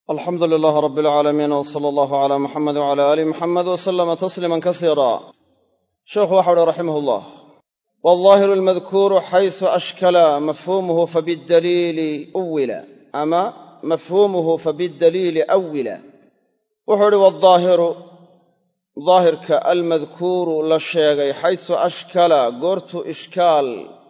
alxamdu lilaah rab alcaalamiin wsala allahu calaa muxamed wcala aali muxamed wasalama tasliiman kasiira sheekhu waxa uhi raximah llah waaldaahiru almadkuuru xaysu ashkala mafhuumuhu fabidaliili uwila ama mafhuumuhu fabidaliili awila wuxuu uhi waaldaahiru daahirka almadkuuru la sheegay xaysu ashkala goortuu ishkaal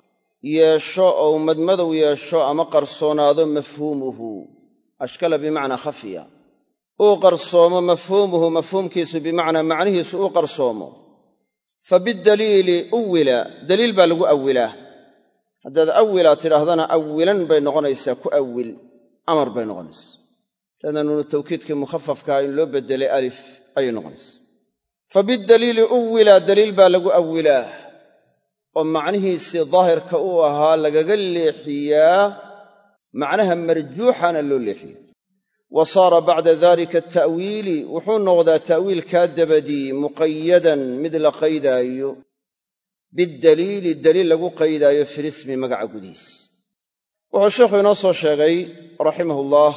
yeesho ou madmadow yeesho ama qarsoonaado mafhuumuhu ashkala bimacnaa khafiya uu qarsoomo mafhuumuhu mafhuumkiisu bimacnaa macnihiisu uu qarsoomo fa bidaliili uwila daliil baa lagu awilaa haddaad awilaa tidhaahdana awilan bay noqonaysaa ku awil amar bay noqonaysaa leanna nuunu tawkiidkii mukhafafkaa in loo beddelay alif ayay noqonaysaa fa bidaliili uwila daliil baa lagu awilaa oo macnihiisii daahirka uu ahaa lagaga leexiyaa macnaha marjuuxana loo leexiya wa saara bacda dalika ata'wiili wuxuu noqdaa ta'wiilkaa dabadii muqayadan mid la qaydaayo bidaliili daliil lagu qaydaayo filismi magaca gudihiis wuxuu sheikhu inoo soo sheegay raximahullah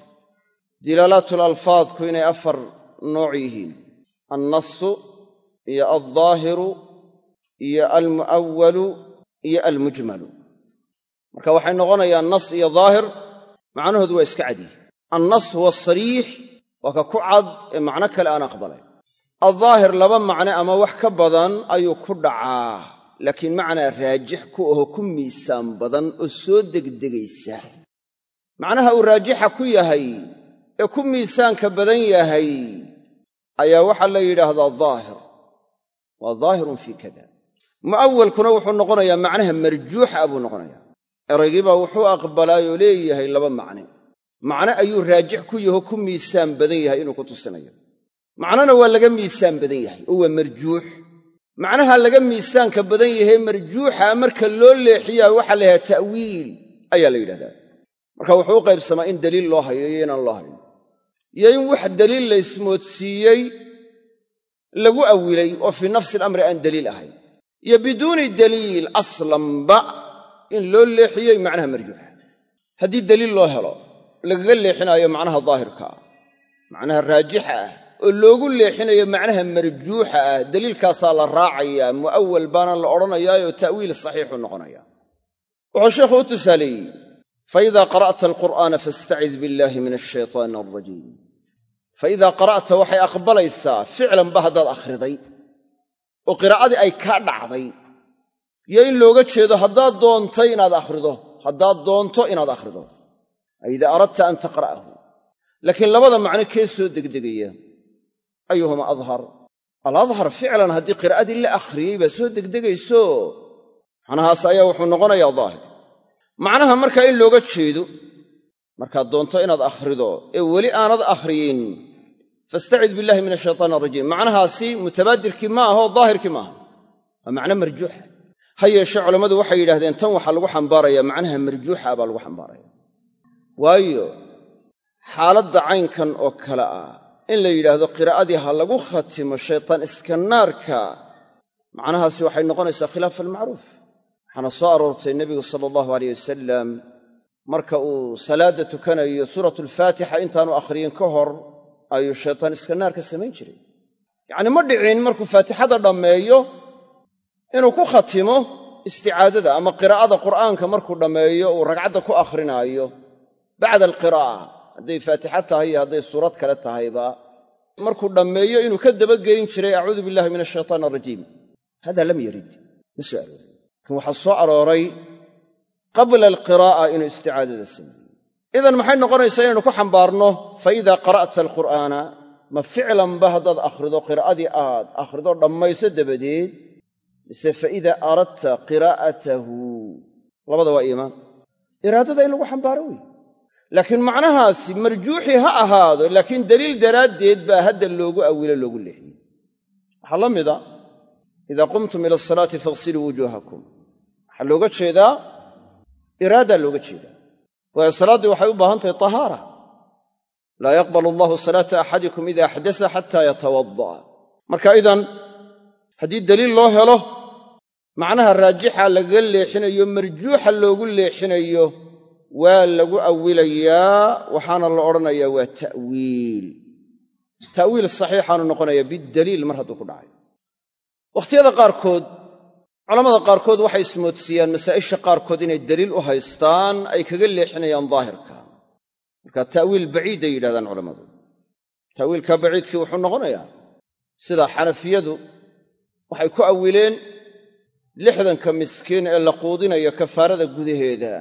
dilaalaatul-alfaadku inay afar nooc yihiin annasu iyo aldaahiru iyo almu'awalu iyo almujmalu marka waxay noqonayaan nas iyo daahir macnahoodu waa iska cadiyi annas huwa asariix waa ka ku cad ee macno kale aan aqbalayn aldaahir laba macne ama wax ka badan ayuu ku dhacaa laakiin macnaa raajix ku aho ku miisaan badan oo soo degdegaysa macnaha uu raajixa ku yahay ee ku miisaanka badan yahay ayaa waxaa la yidhaahdaa daahir waa daahirun fii kada mu'awalkuna wuxuu noqonayaa macnaha marjuuxa buu noqonayaa eraygiibaa wuxuu aqbalaayoo leeyahay laba macne macne ayuu raajix ku yaho ku miisaan badan yahay inuu ku tusinayo macnona waa laga miisaan badan yahay oo waa marjuux macnaha laga miisaanka badan yahay marjuuxa marka loo leexiyaa waxaa la yidhahdaa ta'wiil ayaa la yidhahdaa marka wuxuu u qaybsamaa in daliil loo hayo iyo inaan loo hayn iyo in wax daliil la ismoodsiiyey lagu awilay oo fii nafsi alamri aan daliil ahayn iyo biduuni daliil aslanba in loo leexiyey macnaha marjuuxa haddii daliil loo helo lagaga leexinaayo macnaha daahirka ah macnaha raajixa ah oo loogu leexinayo macnaha marjuuxa ah daliilkaasaa la raacayaa mu'awal baana la odhanayaayoo ta'wiil saxiixu noqonaya wuxuu sheekhu u tusaaleeyey faidaa qara'ta alqur'aana fastacid billaahi min ashaytaani alrajiim faidaa qara'ta waxay aqbalaysaa ficlanba haddaad akhriday oo qiraa'adii ay kaa dhacday iyo in looga jeedo haddaad doonto inaad akhrido ay idaa aradta an taqra'ahu laakiin labada macno kee soo degdegaya ayuhuma adhar aladhar ficlan haddii qiraa'adii la akhriyey baa soo degdegayso macnahaas ayaa wuxuu noqonayaa daahir macnaha markaa in looga jeedo markaad doonto inaad akhrido ee weli aanad akhriyin fastacid billahi min ashaytaan arajiim macnahaasi mutabaadirkii ma aho daahirkii maaha waa macno marjuuxa ha yeeshee culammadu waxay yidhahdeen tan waxaa lagu xambaarayaa macnaha marjuuxa baa lagu xambaaraya waayo xaaladda caynkan oo kale ah in la yidhaahdo qiraa'adii ha lagu khatimo shaytaan iska naarka macnahaasi waxay noqonaysaa khilaaf almacruuf waxaana soo aroortay nebigu sala allahu alayh wasalam marka uu salaadda tukanayo suuratulfaatixa intaanu akhriyin ka hor ayuu shaytaan iska naarka samayn jiray yacnii ma dhicin markuu faatixada dhammeeyo inuu ku khatimo isticaadada ama qiraa'ada qur'aanka markuu dhammeeyo uu ragcadda ku akhrinaayo bacda alqiraa'a hadday faatixa tahay iyo hadday suurad kale tahayba markuu dhammeeyo inuu ka dabageyn jiray acuudu billahi min ashaytaan alrajiim hada lam yarid ma soo aroorin kan waxaa soo arooray qabla alqiraa'a inuu isticaadada sameeyo idan maxay noqonaysaa inaynu ku xambaarno fa idaa qara'ta alqur'aana ma ficlanba haddaad akhrido qiraa'adii aad akhrido dhammayso dabadeed mise fa idaa aradta qiraa'atahu labada waa iimaan iraadada in lagu xambaaro wey laakiin macnahaasi marjuuxii ha ahaado laakiin daliil daraaddeed baa hadda loogu awilo loogu leexiyey waxaa la mida idaa qumtum ila asalaati faghsiluu wujuuhakum waxaa looga jeedaa iraadaa looga jeedaa waayo salaaddii waxay u baahan tahay tahaara laa yaqbalu allahu salaata axadikum ida axdasa xataa yatawadda'a marka idan haddii daliil loo helo macnaha raajixa lagaga leexinayo marjuuxa loogu leexinayo waa lagu awilayaa waxaana la odhanayaa waa ta'wiil saxiixaanu noqonaya bidaliil mar hadduu ku dhacay. wakhtiyada qaarkood culammada qaarkood waxay ismoodsiiyaan masaa'isha qaarkood inay daliil u haystaan ay kaga leexinayaan daahirka. marka ta'wiil baciiday yidhahdaan culammadu. ta'wiilka baciidkii wuxuu noqonayaa sida xanafiyadu waxay ku awileen 60ka miskiin ee la quudinayo kafaarada gudaheeda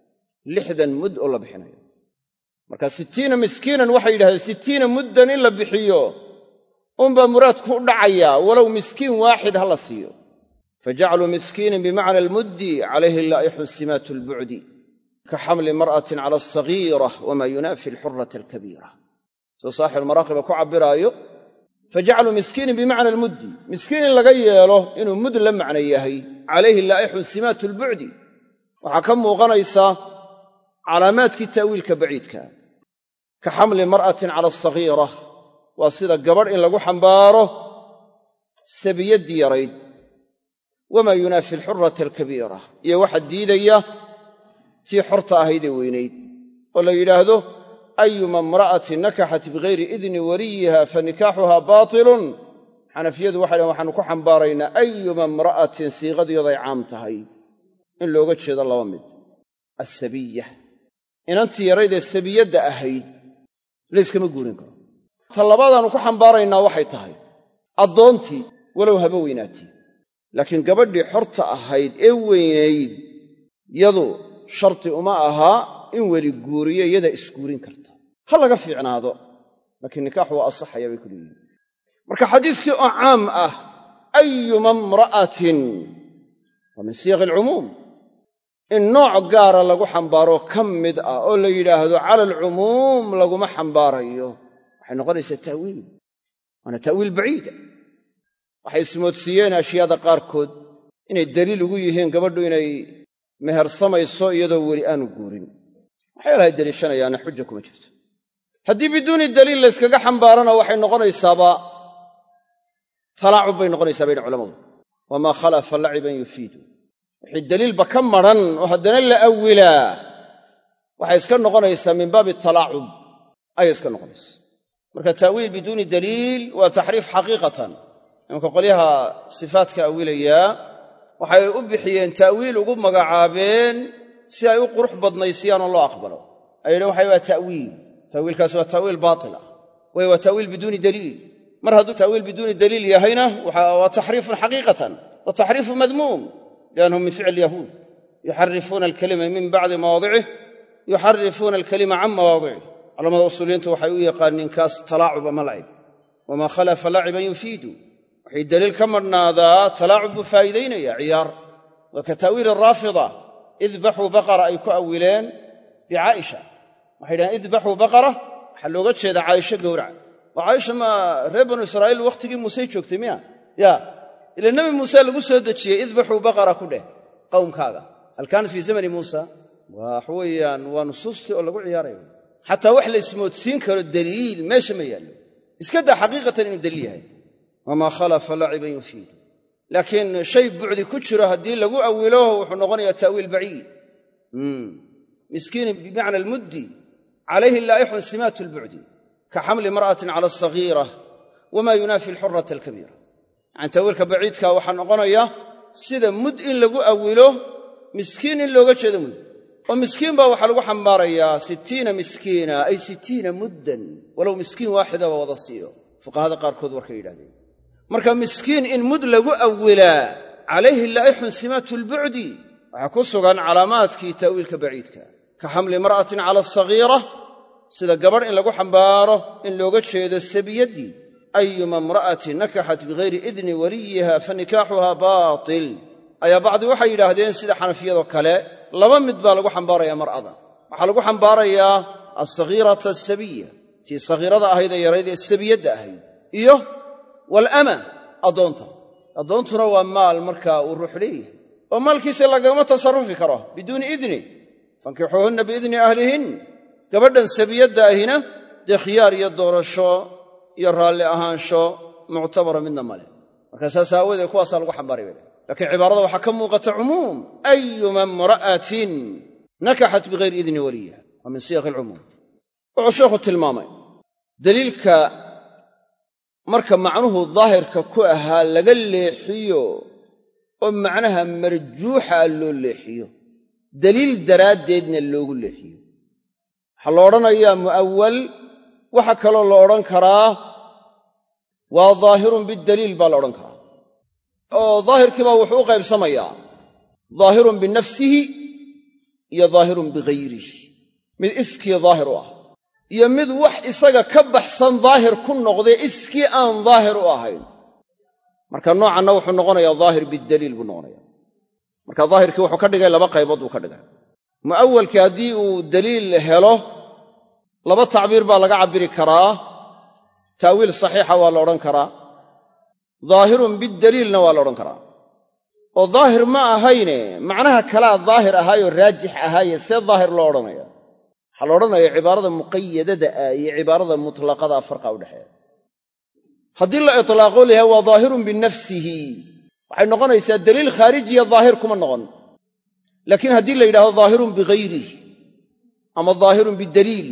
60 mud oo la bixinayo. marka 60 miskiinan waxay yidhahdeen 60 muddan in la bixiyo unbaa muraadku u dhacayaa walow miskiin waaxid ha la siiyo. fajacluu miskiinan bimacna almuddi calayhi laa'ixu simaatu albucdi ka xamli mar'atin cala alsagiira wamaa yunaafi alxurata alkabiira. soo saaxibu maraaqiba ku cabbiraayo fajacluu miskiinan bimacna almuddi, miskiin in laga yeelo inuu mud la macno yahay calayhi laa'ixu simaatu albucdi waxaa ka muuqanaysa calaamaadkii ta'wiilka baciidka. ka xamli mar'atin cala alsagiira waa sida gabadh in lagu xambaaro sabiyaddii yarayd, wamaa yunaafi alxurata alkabiira iyo waxa diidaya tii xorta ahaydee weynayd oo la yidhaahdo ayuma imra'atin nakaxat bigayri idni waliyiha fa nikaaxuhaa baatilun. xanafiyadu waxay dhahen waxaanu ku xambaaraynaa ayuma imra'atin siiqadiyooday caam tahay in looga jeedo laba mid. assabiya inantii yaraydee sabiyadda ahayd layskama guurin karo. ta labaadaannu ku xambaaraynaa waxay tahay addoontii walow haba weynaatii, laakiin gabadhii xorta ahayd ee weynayd yadu sharti uma ahaa in weli guuriyo iyadaa isguurin karta. ha laga fiicnaado, laakiin nikaaxu waa asaxaya bay ku leeyihin. marka xadiiskii oo caam ah ayuma imra'atin waa min siiqi alcumuum, in nooc gaara lagu xambaaro ka mid ah oo la yidhaahdo cala alcumuum laguma xambaarayo waxay noqonaysaa ta'wiil, waana ta'wiil baciida. waxay ismoodsiiyeen ashyaada qaarkood inay daliil ugu yihiin gabadhu inay mehersamayso iyadoo weli aanu guurin. waxyaalahay deliishanayaana xuja kuma jirto. haddii biduuni daliil layskaga xambaarana waxay noqonaysaaba talaacub bay noqonaysaa bayna culammadu. wamaa khalafa laciban yufiidu, wixii daliilba ka madran oo haddana la awilaa waxay iska noqonaysaa min baabi talaacub ayay iska noqonaysaa. marka ta'wiil biduuni daliil waa taxriif xaqiiqatan. imanka qolyaha sifaatka awilayaa waxay u bixiyeen ta'wiil ugu magacaabeen si ay u qurux badnaysiyaan oo loo aqbalo. ay yidhaheen waxay waa ta'wiil, ta'wiilkaasi waa ta'wiil baatil ah, way waa ta'wiil biduuni daliil. mar hadduu ta'wiil biduuni daliil yahayna waa taxriifun xaqiiqatan wa taxriifu madmuum liannahum min ficli yahuud yuxarifuuna alkalima min bacdi mawaadicih yuxarifuuna alkalima can mawaadicih. culamada usuuliyiintu waxay u yaqaaniin kaas talaacub ama lacib. wamaa khalafa laciban yufiidu, waxay daliil ka madhnaadaa talaacub buu faa'iidaynaya, ciyaar. waa ka ta'wiili raafida idbaxuu baqara ay ku awileen bicaa'isha. waxay dhahaan idbaxuu baqara waxaa looga jeedaa caaisho gowraca. oo caaisha ma reer banu israa'iil wakhtigii muusey joogtay miya? yaa ila nebi muuse lagu soo dejiyey idbaxuu baqara ku dheh qowmkaaga. hal kaanat fii zamani muusa? waxa weeyaan waa nusuustii oo lagu ciyaarayo. xataa wax la ismoodsiin karo daliil meesha ma yaallo, iska daa xaqiiqatan inuu daliil yahay. wamaa khalafa laciban yufiidu, laakiin shay bucdi ku jiro haddii lagu awilo wuxuu noqonayaa ta'wiil baciid. miskiinin bimacna almuddi calayhi laa'ixun simaatu albucdi ka xamli mar'atin cala alsagiira wamaa yunaafi alxurata alkabiira. yani ta'wiilka baciidka waxaa noqonaya sida mud in lagu awilo miskiin in looga jeedo mud, oo miskiin baa waxaa lagu xambaarayaa 60 miskiina ay 60 muddan walow miskiin waaxidaba wada siiyo. fuqahada qaarkood warkay yidhahdeen marka miskiin in mud lagu awilaa calayhi laa'ixun simaatu albucdi waxaa ku sugan calaamaadkii ta'wiilka baciidka. ka xamli mar'atin cala alsagiira sida gabadh in lagu xambaaro in looga jeedo sabiyaddii. ayuma imra'atin nakaxat bigayri idni waliyiha fa nikaaxuhaa baatil. ayaa bacdi waxay yidhaahdeen sida xanafiyadoo kale laba mid baa lagu xambaarayaa mar'ada. waxaa lagu xambaarayaa alsagiirata asabiya, tii sagiirada ahayd ee yarayd ee sabiyadda ahayd, iyo walama addoonta. addoontuna waa maal markaa uu ruux leeyahay oo maalkiisa lagama tasarufi karo biduuni idni. fankixuuhunna biidni ahlihin. gabadhan sabiyadda ahina dee khiyaar iyo doorasho iyo raalli ahaansho muctabara midna male. markaa saas aawadeed kuwaasaa lagu xambaaray bay. laakiin cibaarada waxaa ka muuqata cumuum ayuma imra'atin nakaxat bigayri idni waliyiha waa min siyaq alcumuum. wuxuu sheekhu tilmaamay daliilka marka macnuhu daahirka ku ahaa laga leexiyo oo macnaha marjuuxa loo leexiyo daliil daraaddeedna loogu leexiyo waxaa la odhanayaa mu'awal. waxa kaloo la odhan karaa waa daahirun bidaliil baa la odhan karaa oo daahirkii baa wuxuu u qaybsamayaa daahirun binafsihi iyo daahirun bighayrihi, mid iskii daahir u ah iyo mid wax isaga ka baxsan daahir ku noqdee iskii aan daahir u ahayn. marka noocanna wuxuu noqonayaa daahir bidaliil buu noqonayaa. marka daahirkii wuxuu ka dhigay laba qaybood buu ka dhigay. mu'awalkii haddii uu daliil helo laba tacbiir baa laga cabbiri karaa. ta'wiil saxiixa waa la odhan karaa, daahirun bidaliilna waa la odhan karaa. oo daahir ma ahayne macnaha kalaa daahir ahaayoo raajix ahaaye see daahir loo odhanaya? waxaa la odhanaya cibaarada muqayadada ah iyo cibaarada mutlaqada farqa u dhexeeya. haddii la itlaaqo layahay waa daahirun binafsihi waxay noqonaysaa daliil khaarijiya daahir kuma noqon. laakiin haddii la yidhahdo daahirun bighayrihi ama daahirun bidaliil,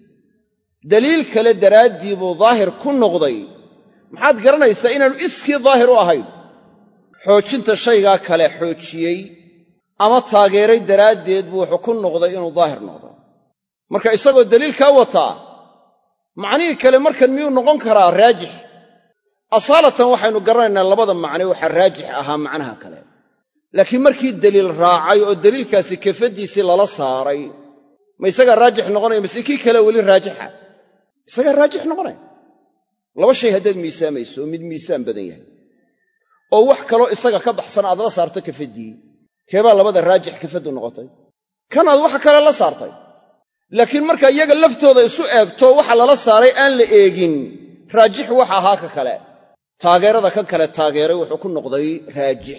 daliil kale daraaddii buu daahir ku noqday, maxaad garanaysaa inaanu iskii daahir u ahayn? xoojinta shaygaa kale xoojiyey ama taageeray daraaddeed buu wuxuu ku noqday inuu daahir noqdo. marka isagoo daliilkaa wataa macnihii kale markan miyuu noqon karaa raajix? asaalatan waxaynu garanaynaa labada macne waxaa raajix ahaa macnaha kale. laakiin markii daliil raacay oo daliilkaasi kafaddiisii lala saaray, ma isagaa raajix noqonaya mise kii kale weli raajixa? isagaa raajix noqonaya. laba shay haddaad miisaamayso oo mid miisaan badan yahay oo wax kaloo isaga ka baxsan aad la saarto kafaddii, keebaa labada raajix kafaddu noqotay? kanaad waxa kale la saartay. laakiin marka iyaga laftooda isu eegto waxa lala saaray aan la eegin, raajix waxa ahaa ka kale. taageerada kan kale taageeray wuxuu ku noqday raajix.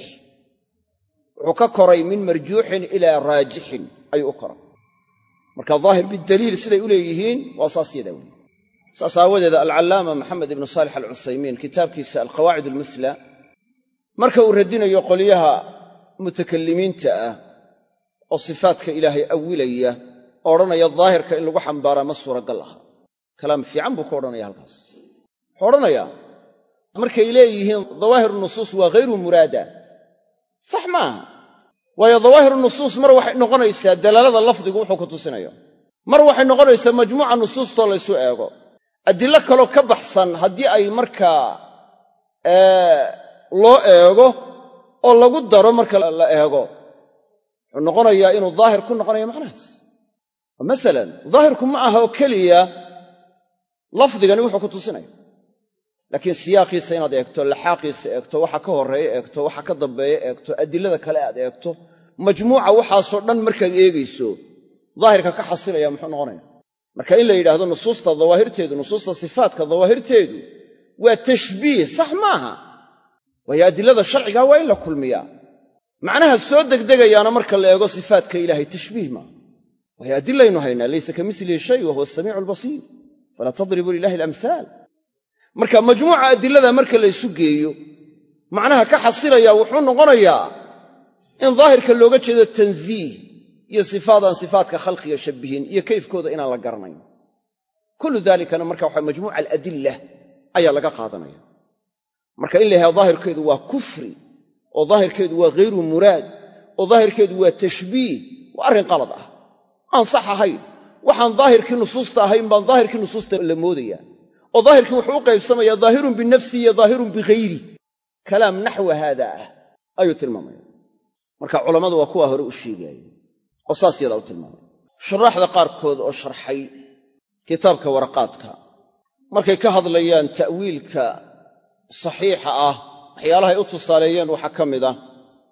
wuxuu ka koray min marjuuxin ilaa raajixin ayuu u koray. marka daahir bidaliil siday u leeyihiin waa saas yadaa wey. saas aawadeeda alcallaama maxamed ibnu saalix alcuthaymiin kitaabkiisa alqawaacid almusla marka uu radinayo qolyaha mutakallimiinta ah oo sifaadka ilaahay awilaya oo odhanaya daahirka in lagu xambaaraa ma suuragal aha, kalaam fiican buu ka odhanaya halkaas. wuxuu odhanayaa markay leeyihiin dawaahiru nusuus waa hayru muraada, sax maaha. waayo dawaahiru nusuus mar waxay noqonaysaa dalaalada lafdigu wuxuu ku tusinayo, mar waxay noqonaysaa majmuuca nusuustoo laysu eego. adilo kaloo ka baxsan haddii ay markaa loo eego oo lagu daro marka la eego, wuxuu noqonayaa inuu daahir ku noqonayo macnahaas. masalan daahirku ma aha oo keliya lafdigani wuxuu ku tusinaya, laakiin siyaaqiisa inaad eegto, laxaaqiisa eegto, waxa ka horreeya eegto, waxa ka dambeeya eegto, adilada kale aad eegto, majmuuca waxaasoo dhan markaad eegayso daahirka ka xasilaya muxuu noqonaya? marka in la yidhaahdo nusuusta dawaahirteedu, nusuusta sifaadka dawaahirteedu waa tashbiih, sax maaha. waayo adilada sharcigaa waa in la kulmiyaa. macnaha soo degdegayaana marka la eego sifaadka ilaahay tashbiih maaha. waayo adilaynu haynaa laysa ka milihi shay wa huwa asamiicu albasiir falaa tadribuu lilahi alamhaal. marka majmuuca adilada marka la ysu geeyo macnaha ka xasilaya wuxuu noqonayaa in daahirka looga jeedo tansiih iyo sifaadaan sifaadka khalqiga shabbihin iyo kayfkooda inaan la garanayn. kullu daalikana marka waxa majmuuca aladilla ayaa laga qaadanaya. marka in la yahay daahirkeedu waa kufri oo daahirkeedu waa hayru muraad oo daahirkeedu waa tashbiih waa arrin qalad ah, aan sax ahayn. waxaan daahirkii nusuusta ahayn baan daahirkii nusuusta la moodayaa. oo daahirkii wuxuu u qaybsamayaa daahirun binafsi iyo daahirun bighayri. kalaam naxwa haada ah ayuu tilmaamaya. marka culammadu waa kuwa hore u sheegaayey oo saas yadaa u tilmaamay. shuraaxda qaarkood oo sharxay kitaabka waraqaadka markay ka hadlayaan ta'wiilka saxiixa ah waxyaalahay u tusaaleeyeen waxaa ka mid ah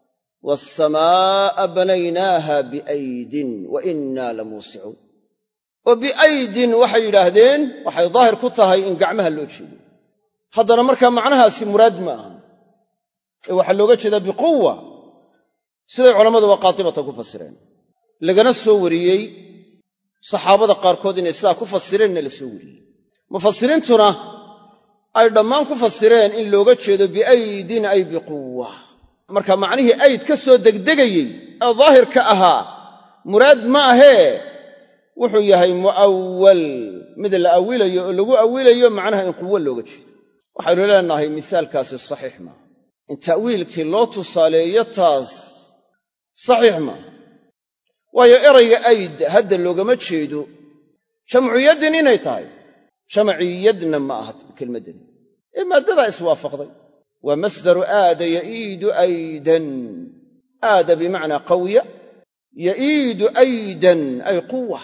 waasamaa'a banaynaaha biaydin wa innaa la muusicuun. oo biaydin waxay yidhaahdeen waxay daahir ku tahay in gacmaha loo jeedo. haddana markaa macnahaasi muraad ma aha ee waxaa looga jeedaa biquwa, siday culammadu waqaatibata ku fasireen. lagana soo wariyey saxaabada qaarkood inay sidaa ku fasireenna la soo wariyey. mufasiriintuna ay dhammaan ku fasireen in looga jeedo biaydin ay biquwa. marka macnihii ayd ka soo degdegayey ee daahirka ahaa muraad ma ahee wuxuu yahay mu'awwal mid la awilayo oo lagu awilayo macnaha in quwo looga jeedo waxaynu leenahay misaalkaasi saxiix maaha in ta'wiilkii loo tusaaleeyo taas saxiix maaha waayo erayga ayd hadda loogama jeedo jamcu yaddin inay tahay jamci yadna ma aha kelmaddani ee maaddadaa iswaafaqday waa masdaru aada ya'iidu aydan aada bimacnaa qawya ya'iidu aydan ay quwa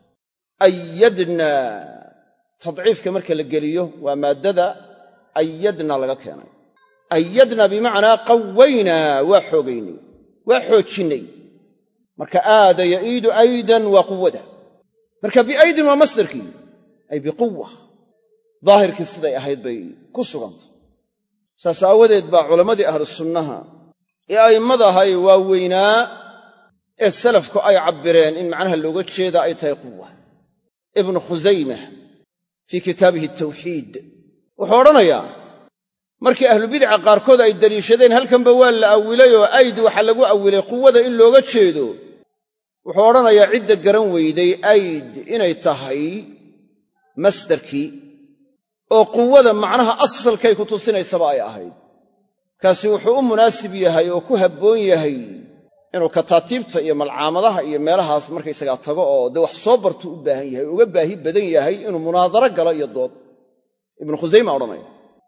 ayadna tadciifka marka la geliyo waa maaddada ayadna laga keenay ayadna bimacnaa qawaynaa waa xoogaynay waa xoojinnay marka aada ya'iidu aydan waa quwada marka biaydin waa masdarkii ay biquwa daahirkii siday ahayd bay ku sugantay saas aawadeed baa culammadii ahlusunnaha ee a'immadahay waaweynaa ee salafku ay cabbireen in macnaha looga jeeda ay tahay quwa ibnu khusaymah fii kitaabihi tawxiid wuxuu odhanayaa markii ahlubidaca qaarkood ay deliishadeen halkanba waa la awilay oo ayd waxaa lagu awilay quwada in looga jeedo wuxuu odhanayaa cidda garan weyday ayd inay tahay masdarkii oo quwada macnaha asalkay ku tusinaysaba ay ahayd kaasi wuxuu u munaasib yahay oo ku habboon yahay inuu kataatiibta iyo malcaamadaha iyo meelahaas markaysagaa tago oo dee wax soo bartuu u baahan yahay uga baahi badan yahay inuu munaadaro galo iyo dood ibnu khusayma odhanaya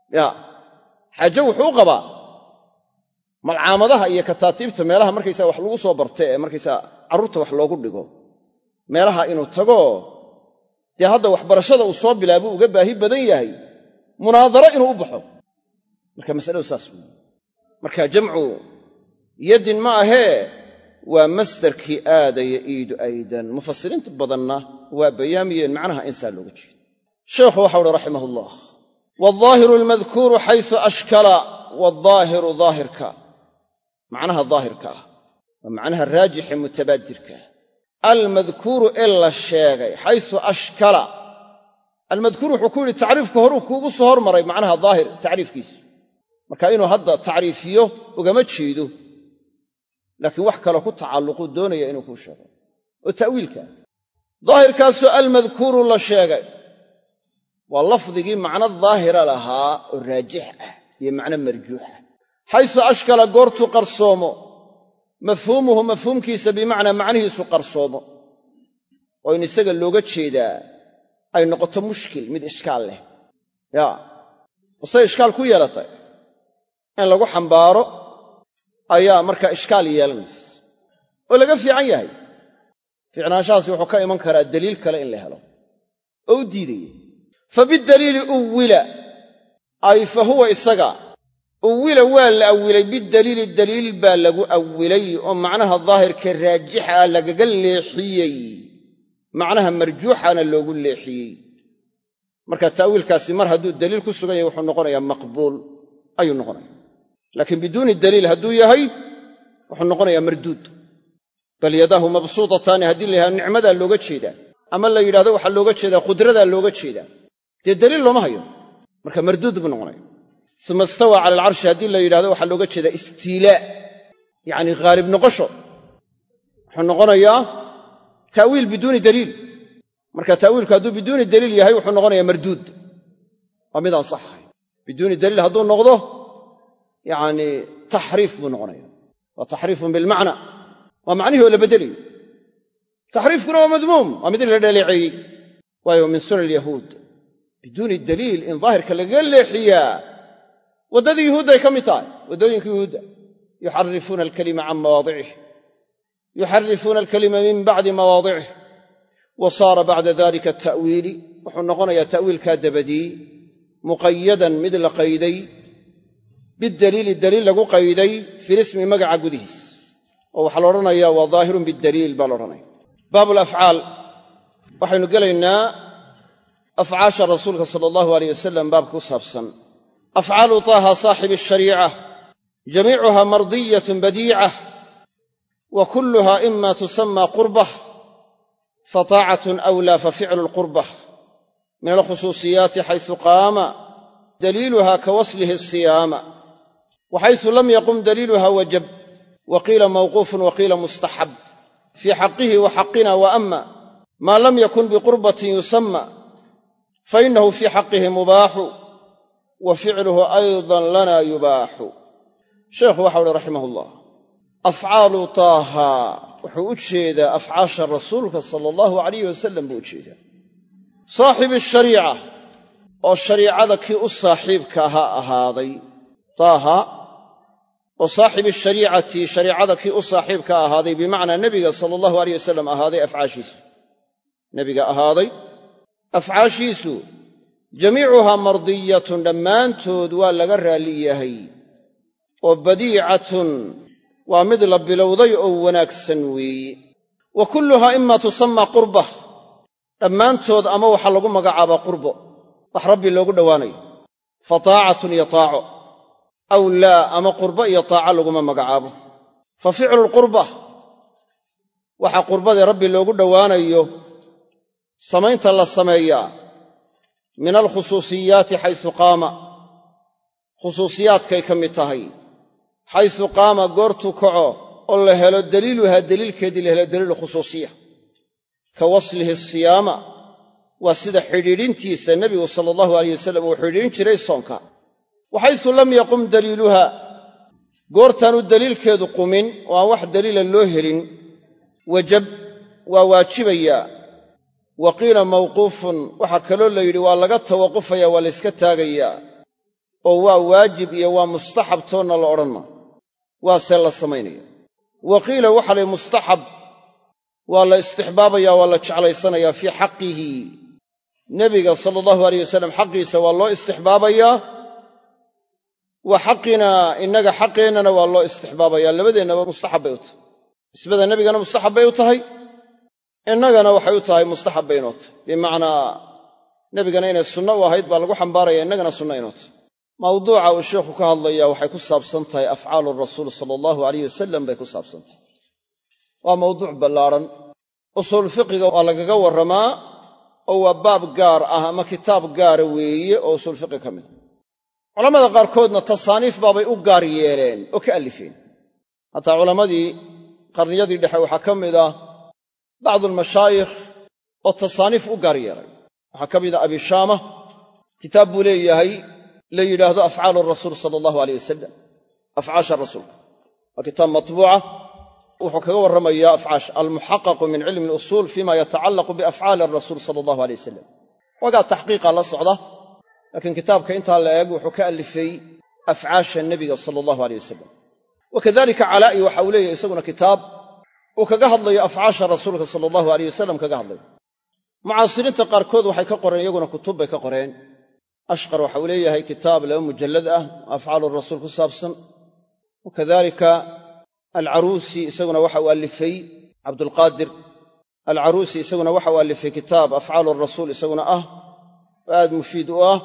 xaajo wuxuu u qabaa malcaamadaha iyo kataatiibta meelaha markaysaga wax lagu soo barta ee markaysaga carruurta wax loogu dhigo meelaha inuu tago dee hadda waxbarashada uu soo bilaabuu uga baahi badan yahay munaadaro inuu u baxo marka masaladu saas weeye marka jamcu yaddin ma ahee waa masdarkii aada ya'iidu aydan mufasiriinta badanna waa bayaamiyeen macnaha insaa looga jeedo sheekhu waxau uhi raximah ullah waaldaahiru almadkuuru xaysu ashkala waaldaahiru daahirka macnaha daahirka ah waa macnaha raajixe mutabaadirka almadkuuru ee la sheegay xaysu ashkala almadkuur wuxuu ku yidhi tacriifka horuu kuugu soo hormaray macnaha daahir tacriifkiisu marka inuu hadda tacriifiyo ugama jeedo laakiin wax kaloo ku tacalluquu doonaya inuu kuu sheego oo ta'wiilka daahirkaasoo almadkuuru la sheegay waa lafdigii macno daahira lahaa oo raajix ah iyo macno marjuux ah xaysu ashkala goortuu qarsoomo mafhuumuhu mafhuumkiisa bimacnaa macnihiisu qarsoomo oo in isaga looga jeedaa ay noqoto mushkil mid ishkaal leh wasay ishkaal ku yeelatay in lagu xambaaro ayaa markaa ishkaal yeelanaysa oo laga fiican yahay fiicnaanshahaasi wuxuu ka iman karaa daliil kale in la helo oo u diidaya fa bidaliili uwila ay fa huwa isaga uwila waa la awilay bidaliili daliil baa lagu awilay oo macnaha daahirka raajixa ah lagaga leexiyey macnaha marjuuxana loogu leexiyey marka ta'wiilkaasi mar hadduu daliil ku sugan yahay wuxuu noqonayaa maqbuul ayuu noqonaya laakiin biduuni daliil hadduu yahay wuxuu noqonayaa marduud bal yadaahu mabsuutataani haddii la yidhahdo nicmadaa looga jeedaa ama la yidhahdo waxaa looga jeedaa qudradaa looga jeedaa dee daliil looma hayo marka marduud buu noqonaya uma istawaa cala alcarshi haddii la yidhahdo waxaa looga jeedaa istiilaa yacni haalib noqosho wuxuu noqonayaa ta'wiil biduuni daliil marka ta'wiilku hadduu biduuni daliil yahay wuxuu noqonayaa marduud waa midaan sax ahayn biduuni daliil hadduu noqdo yacni taxriif buu noqonaya waa taxriifun bilmacna waa macnihii oo la beddelayo taxriifkuna waa madmuum waa mid la dhaleeceeyey waayo min sunan alyahuud biduuni daliil in daahirka lagaga leexiyaa waddadii yuhuudday ka mid tahay waddooyinka yuhuudda yuxarifuuna alkalima can mawaadicih yuxarifuuna alkalima min bacdi mawaadicih wa saara bacda dalika ata'wiili wuxuu noqonayaa ta'wiilkaa dabadii muqayadan mid la qayday bidaliili daliil lagu qayday filismi magaca gudihiis oo waxaa la odhanayaa waa daahirun bidaliil baa la odhanaya baabu alafcaal waxaynu gelaynaa afcaasha rasuulka sala allahu aleyh wasalam baabka ku saabsan afcaalu taaha saaxibi ashariica jamiicuha mardiyatun badiicah wa kulluha ima tusamma qurbah fataacatun awlaa faficlu lqurbah min alkhusuusiyaati xaysu qaama daliiluha ka waslihi asiyaama waxaysu lam yaqum daliiluha wajab wa qiila mawquufun wa qiila mustaxab fii xaqihi wa xaqina wa ama maa lam yakun biqurbatin yusamma fainahu fii xaqihi mubaaxu wa ficluhu aydan lana yubaaxu. sheekhu waxau uhi raximah ullah, afcaalu taaha wuxuu u jeedaa afcaasha rasuulka sala allahu alayh wasalam buu u jeedaa. saaxibi shariica oo shariicada kii u saaxiibka ahaa ahaaday, taaha oo saaxibi shariicati shariicada kii u saaxiibka ahaaday, bimacnaa nebiga sala allahu alayh wasalam ahaaday afcaashiisu, nebiga ahaaday afcaashiisu jamiicuhaa mardiyatun dhammaantood waa laga raalli yahay, oo badiicatun waa mid la bilowday oo wanaagsan weeye. wa kulluhaa ima tusamma qurbah, dhammaantood ama waxaa lagu magacaabaa qurbo, wax rabbi loogu dhowaanayo, fa taacatun iyo taaco, aw laa ama qurbo iyo taaco laguma magacaabo. fa ficlu lqurbah, waxa qurbadii rabbi loogu dhowaanayo samaynta la sameeyaa min alkhusuusiyaati xaysu qaama, khusuusiyaadkay ka mid tahay, xaysu qaama goortuu kaco oo la helo daliiluhaa daliilkeedii la helo daliilu khusuusiya, ka waslihi siyaama, waa sida xidhiidhintiisa nebigu sala allahu alayh wasalam uu xidhiidhin jiray soonka. waxaysu lam yaqum daliiluha, goortaanu daliilkeedu qumin oo aan wax daliila loo helin, wajab waa waajibayaa. wa qiila mawquufun, waxaa kaloo la yidhi waa laga tawaqufaya, waa layska taagayaa, oo waa waajib iyo waa mustaxab toonna la odhan maa, waase la samaynaya. wa qiila waxa lay mustaxab, waa la istixbaabaya, waa la jeclaysanayaa fii xaqihi, nebiga sala allahu alayh wasalam xaqiisa waa loo istixbaabayaa, wa xaqinaa innaga xaqeennana waa loo istixbaabayaa. labadeennaba mustaxab bay u tahay, nisbada nebigana mustaxab bay u tahay, innagana waxay u tahay mustaxab bay inoo tahay. bimacnaa nebigana inay sunno u ahayd baa lagu xambaaraya, innagana sunno inoo tahay. mawduuca uu sheikhu ka hadlayaa waxay ku saabsan tahay afcaalu rasuul sala allahu alayh wasalam bay ku saabsan tahay. waa mawduuc ballaadhan. usuul fiqiga waa lagaga warramaa oo waa baab gaar ah ama kitaab gaara weeye oo usuul fiqi ka mid a. culammada qaarkoodna tasaaniif baabay u gaar yeeleen oo ka allifeen. hataa culammadii qarniyadii dhexe waxaa ka mid ah bacdulmashaayikh oo tasaaniif u gaar yeelay. waxaa ka mid a abishaama, kitaab buu leeyahay la yidhaahdo afcaalu rasuul sala allahu alayh wasalam, afcaasha rasuulka. waa kitaab matbuuca, wuxuu kaga warramayaa afcaasha, almuxaqaqu min cilmi alusuul fima yatacallaqu biafcaali arasuul sala allahu alayh wasalam. wagaa taxqiiqa la socda, laakiin kitaabka intaa la eeg wuxuu ka allifay afcaasha nebiga sala allahu alayh wasalam. wa kadalika calaa'i waxa uu leeyahay isaguna kitaab uu kaga hadlayo afcaasha rasuulka sala allahu alayh wasalam kaga hadlayo. mucaasiriinta qaarkood waxay ka qoreen iyaguna kutub bay ka qoreen. ashqar waxa uu leeyahay kitaab 2 mujallad ah afcaalu rasuul ku saabsan. wakadalika alcaruusi isaguna waxa uu allifay, cabdulqaadir alcaruusi isaguna waxa uu allifay kitaab afcaalu rasuul isaguna ah oo aad mufiid u ah,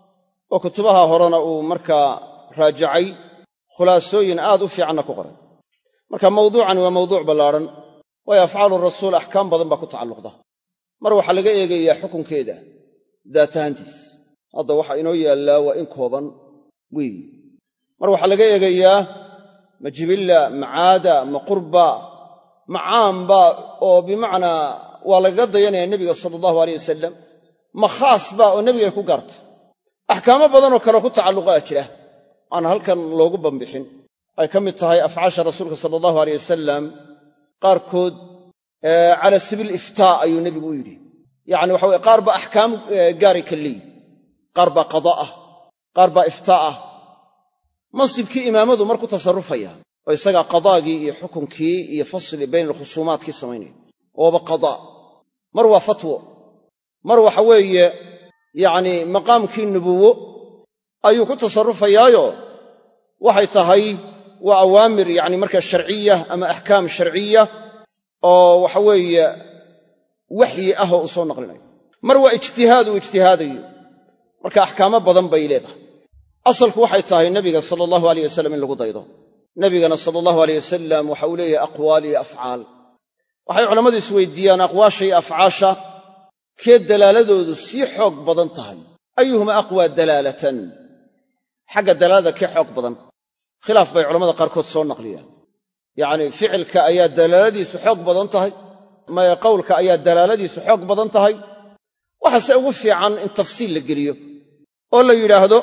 oo kutubaha horena uu markaa raajacay, khulaasooyin aad u fiicanna ku qoray. marka mawduucani waa mawduuc ballaadhan, waayo afcaalu rasuul axkaam badan baa ku tacalluqda. mar waxaa laga eegayaa xukunkeeda daatahantiis, hadda waxa inoo yaallaa waa in kooban weeyi. mar waxaa laga eegayaa ma jibilla, ma caada, ma qurba, ma caamba oo bimacnaa waa lagaga dayanaya nebiga sala allahu alayh wasalam, ma khaasba oo nebigay ku gaarta. axkaamo badanoo kale ku tacalluqaa jira aan halkan loogu bambixin. ay ka mid tahay afcaasha rasuulka sala allahu alayh wasalam qaarkood cala sabiil iftaa ayuu nebigu u yidhi. yacni waxa weye qaar baa axkaam gaaray ka leeyi, qaar baa qadaa ah, qaar baa iftaa ah. mansibkii imaamadu marku tasarrufaya oo isagaa qadaagii iyo xukunkii iyo fasli bayn alkhusuumaadkii samaynaya, ooba qadaa. mar waa fatwo, mar waxa weeye yacni maqaamkii nubuwo ayuu ku tasarrufayaayo waxay tahay waa awaamir yacni markaa sharciya ama axkaam sharciya oo waxa weeye waxyi ah oo u soo naqlinayo. mar waa ijtihaad uu ijtihaadayo, marka axkaamo badan bay leedahay. asalku waxay tahay nebiga sala allahu alayh wasalam in lagu daydo. nebigana sala allahu alayh wasalam waxa uu leeyahay aqwaal iyo afcaal. waxay culammadu isweydiiyaan aqwaasha iyo afcaasha kee dalaaladoodu sii xoog badan tahay, ayuhuma aqwaa dalaalatan, xagga dalaalada kee xoog badan. khilaaf bay culammada qaarkood soo naqliyaan. yacni ficilka ayaa dalaaladiisu xoog badan tahay maya qowlka ayaa dalaaladiisu xoog badan tahay waxaase ugu fiican in tafsiil la geliyo oo la yidhaahdo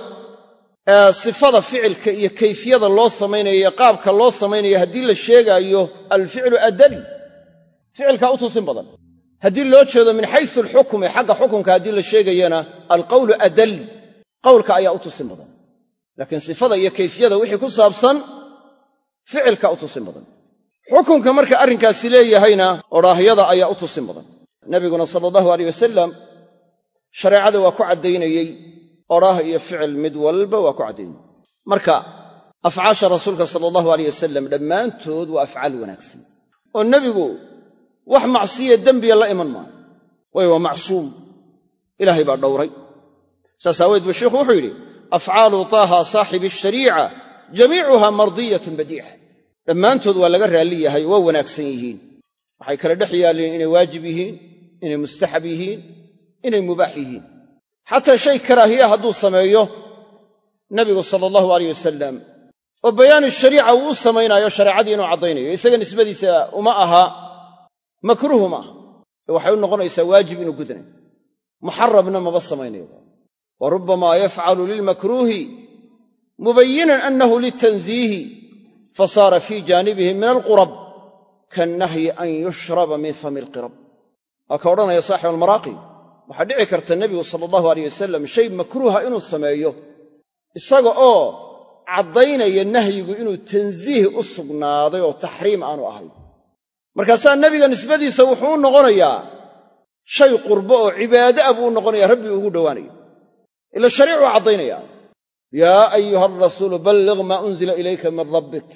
sifada ficilka iyo kayfiyada loo samaynayo iyo qaabka loo samaynayo haddii la sheegaayo alficlu adali ficilkaa u tusin badan haddii loo jeedo min xaysu alxukmi xagga xukunka haddii la sheegayana alqawlu adal qowlka ayaa u tusin badan laakiin sifada iyo kayfiyada wixii ku saabsan ficilka u tusin badan xukunka marka arrinkaasi leeyahayna odhaahyada ayaa u tusin badan nabiguna sala allahu alayh wasalam shareecada waa ku caddaynayey odhaah iyo ficil mid walba waa ku caddaynayey marka afcaasha rasuulka sala allahu alayh wasalam dhammaantood waa afcaal wanaagsan oo nebigu wax macsiya dembiya la iman maayo waayo waa macsuum ilaahay baa dhowray saas aaweed buu sheikhu wuxuu yidhi afcaalu taaha saaxibi ashariica jamiicuha mardiyatun badiixa dhammaantood waa laga raalli yahay waa wanaagsan yihiin waxay kala dhex yaalliin inay waajib yihiin inay mustaxab yihiin inay mubaax yihiin xataa shay karaahiya hadduu sameeyo nebigu sala allahu alayh wasalam oo bayaani shariica uu u samaynaayo shareecadii inuu caddaynayo isaga nisbadiisa uma aha makruuhu ma aha ee waxay u noqonaysaa waajib inuu gudanayo muxarabna maba samaynayo wa rubbamaa yafcalu lilmakruuhi mubayinan annahu litanziihi fasaara fii jaanibihi min alqurab kaannahyi an yushraba min fami alqirab waa ka odhanaya saaxibu almaraaqi waxaa dhici karta nebigu sala allahu alayh wasalam shay makruuha inuu sameeyo isaga oo caddaynaya nahyigu inuu tansiih u sugnaaday oo taxriim aanu ahayn markaasaa nebiga nisbadiisa wuxuu u noqonayaa shay qurbo oo cibaado ah buu u noqonayaa rabbi ugu dhowaanayo ila shariicuu caddaynaya yaa ayuha alrasuulu balliq maa unzila ilayka min rabbik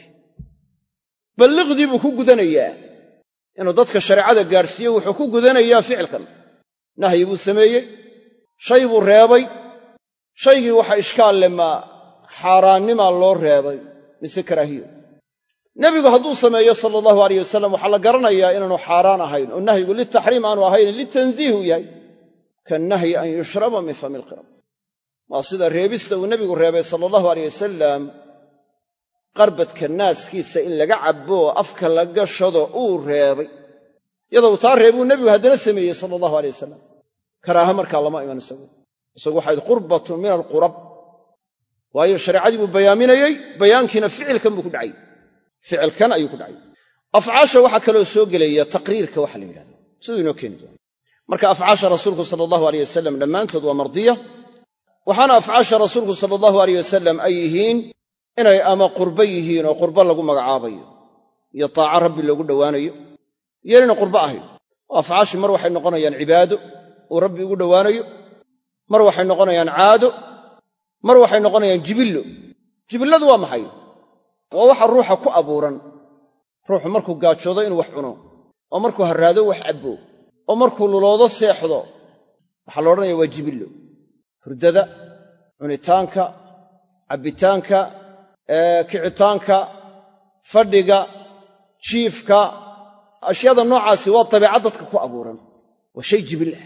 balliqdii buu ku gudanayaa inuu dadka shareecada gaadhsiiyo wuxuu ku gudanayaa ficilkan nahyi buu sameeyey shay buu reebay shaygii waxa ishkaal leh ma xaaraannimaa loo reebay mise karaahiyo nebigu hadduu sameeyo sala allahu alayh wasalam waxaa la garanayaa inaanu xaaraan ahayn oo nahyigu litaxriim aanu ahayn litansiih uu yahay kaannahyi an yushraba min fami alqirab waa sida reebista uu nebigu reebay sala allahu alayh wasalam qarbadka naaskiisa in laga cabbo oo afka la gashado uu reebay iyadoo taa reebuu nebigu haddana sameeyey sala allahu alayh wasalam karaaha markaa lama iman isagu waxayd qurbatun min alqurab waayo shareecadii buu bayaaminayey bayaankiina ficilkan buu ku dhacay ficilkan ayuu ku dhacay afcaasha waxaa kaloo soo gelaya taqriirka waxa la yidhahdo siduu inoo keeni doono marka afcaasha rasuulku sala allahu alayh wasalam dhammaantood waa mardiya waxaana afcaasha rasuulku sala allahu alayh wasalam ay yihiin inay ama qurbo yihiin oo qurbo lagu magacaabayo iyo taaca rabbi loogu dhowaanayo iyo inayna qurbo ahayn oo afcaashi mar waxay noqonayaan cibaado uu rabbi ugu dhowaanayo mar waxay noqonayaan caado mar waxay noqonayaan jibillo jibilladu waa maxay waa waxa ruuxa ku abuuran ruuxu markuu gaajoodo inuu wax cuno oo markuu harraado wax cabbo oo markuu luloodo seexdo waxaa la odhanaya waa jibillo hurdada cunitaanka cabbitaanka kicitaanka fadhiga jiifka ashyaada noocaasi waa dabeecad dadka ku abuuran waa shay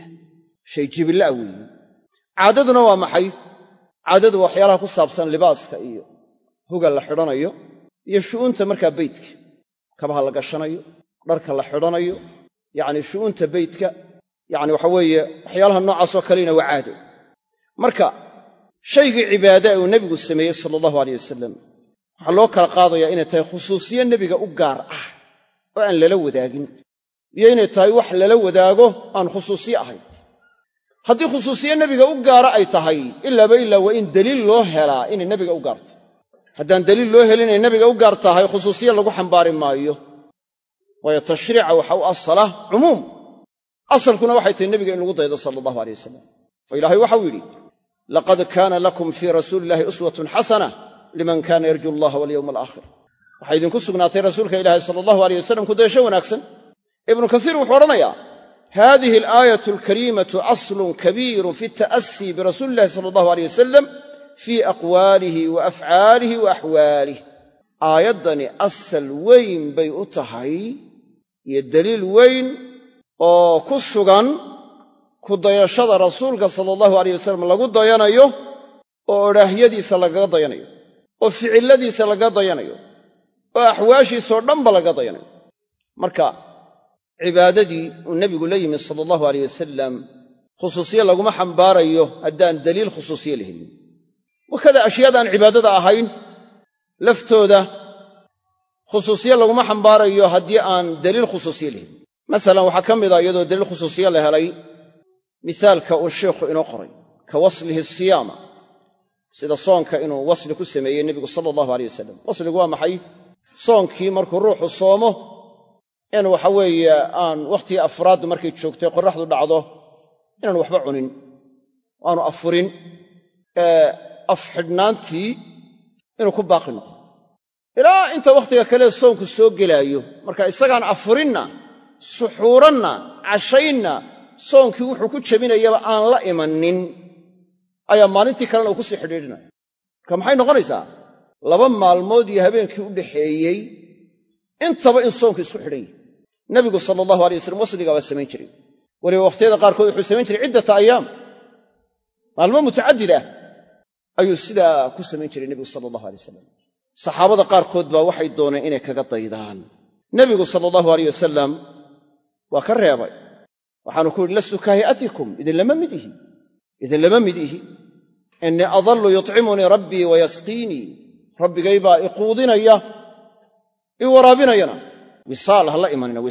jibillah weeye caadaduna waa maxay caadadu waa waxyaalaha ku saabsan libaaska iyo huga la xidhanayo iyo shu'uunta markaa beytka kabaha la gashanayo dharka la xidhanayo yacni shu'uunta beytka yacni waxa weeye waxyaalaha noocaasoo kalena waa caado marka shaygii cibaada uu nebigu sameeyey sala allahu alayh wasalam waxaa loo kala qaadayaa inay tahay khusuusiye nebiga u gaar ah oo aan lala wadaagin iyo inay tahay wax lala wadaago aan khusuusiye ahayn haddii khusuusiye nebiga u gaara ay tahay ilaaba ilaa waa in daliil loo helaa inay nebiga u gaartay haddaan daliil loo helin inay nebiga u gaar tahay khusuusiye lagu xambaari maayo waayo tashriica waxa u asala cumuum asalkuna waxay tahay nebiga in lagu daydo sala allahu alayh wasalam oo ilaahay waxau yidhi laqad kaana lakum fii rasuuli illahi uswatun xasana liman kaana yarju allaha walyowma alaakhir waxaa idinku sugnaatay rasuulka ilaahi sala allahu alayh wasalam kudayasho wanaagsan ibnu kasiir wuxuu odhanayaa hadihi alaayatu alkariimatu aslun kabiirun fi ta'asii birasuuli illahi sala allahu alayh wasalam fii aqwaalihi wa afcaalihi wa axwaalih aayaddani asal weyn bay u tahay iyo daliil weyn oo ku sugan ku dayashada rasuulka sala allahu alayh wasalam lagu dayanayo oo odhaahyadiisa lagaga dayanayo oo ficilladiisa lagaga dayanayo oo axwaashiisoo dhanba laga dayanay. marka cibaadadii uu nebigu la yimi sala allahu alayh wasalam khusuusiye laguma xambaarayo haddaan daliil khusuusiye la helin. wakada ashyaada aan cibaadada ahayn laftooda khusuusiye laguma xambaarayo haddii aan daliil khusuusiye la helin. masalan waxaa ka mid a iyadoo daliil khusuusiye la helay misaalka uu sheikhu inoo qoray ka waslihi siyaama, sida soonka inuu wasli ku sameeyey nebigu sala allahu alayh wasalam. wasligu waa maxay? soonkii markuu ruuxu soomo in waxa weeye aan wakhtigii afraaddu markay joogtay qorraxdu dhacdo inaan waxba cunin, aanu afurin, afxidhnaantii inuu ku baaqi noqdo ilaa inta wakhtiga kale soonku soo gelaayo. marka isagaan afurinna suxuuranna cashaynna soonkii wuxuu ku jebinayaba aan la imanin ayaa maalintii kalena uu ku sii xidhiidhinaya. marka maxay noqonaysaa? 2 maalmood iyo habeenkii u dhaxeeyey intaba in soonku isku xidhan yahay. nebigu sala allahu alay wasalam wasligaa waa samayn jiray. weliba wakhtiyada qaarkood wuxuu samayn jiray ciddata ayaam, maalmo mutacadid ah ayuu sidaa ku samayn jiray nebigu sala allahu alay wasalam. saxaabada qaarkood baa waxay dooneen inay kaga daydaan. nebigu sala allahu alayh wasalam waa ka reebay. waxaanu ku yidhi lastu ka hay'atikum, idinlama mid ihi innii adallu yutcimunii rabbii wa yasqiinii, rabbigay baa i quudinaya i waraabinayana. wisaal ha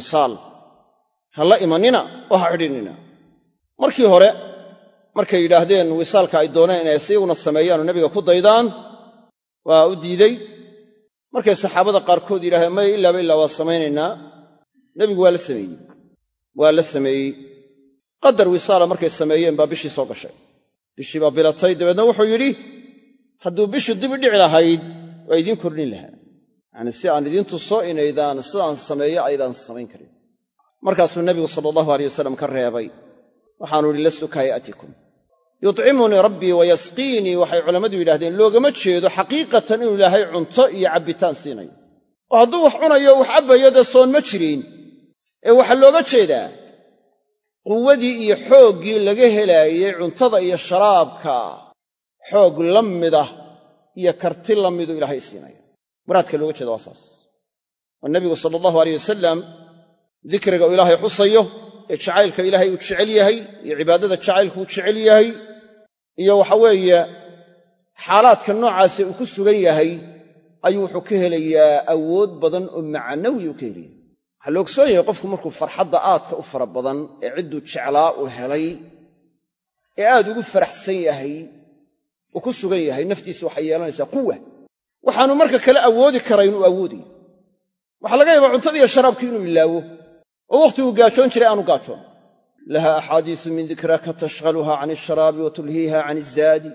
la imanina oo ha xidhinnina. markii hore markay yidhaahdeen wisaalka ay dooneen inay isaguna sameeyaan oo nebiga ku daydaan, waa u diidey. markay saxaabada qaarkood yidhahdeen maya ilaaba ilaa waa samaynaynaa, nebigu waa la sameeyey. qadar wisaala markay sameeyeen baa bishii soo gashay, bishii baa bilatay. dabeedna wuxuu yidhi hadduu bishu dib i dhici lahayd waa idiin kordhin lahaa, yacni si aan idiin tuso inaydaan sidaan sameeyo aydaan samayn karin. markaasuu nebigu sala allahu alayh wasalam ka reebay. waxaanu idhi lastu ka hay'atikum yutcimunii rabbii wa yasqiinii. waxay culammadu yidhahdeen loogama jeedo xaqiiqatan inuu ilaahay cunto iyo cabbitaan siinayo, oo hadduu wax cunayo o wax cabbayo dee soon ma jiriin. ee waxaa looga jeedaa quwadii iyo xooggii laga helaayey cuntada iyo sharaabka, xoog la midah iyo karti la midu ilaahay siinaya. muraadka looga jeeda waa saas. oo nebigu sala allahu alayh wasalam dikriga uu ilaahay xusayo ee jacaylka ilaahay uu jecel yahay iyo cibaadada jacaylku uu jecel yahay iyo waxa weeye xaalaadka noocaase uu ku sugan yahay ayuu wuxuu ka helayaa awood badan oo macnawi uu ka helaya. waxaa la ogsoon yahay qofku markuu farxadda aadka u fara badan ee cidduu jeclaa uu helay ee aad ugu faraxsan yahay uu ku sugan yahay, naftiisa waxay yeelanaysaa quwa, waxaanu marka kale awoodi karayn uu awoodaya. waxaa laga yaabaa cuntadii iyo sharaabkii inuu ilaawo oo wakhtiguu gaajoon jiray aanu gaajoon. laha axaadiisu min dikraka tashghaluha can alsharaabi wa tulhiiha can izaadi.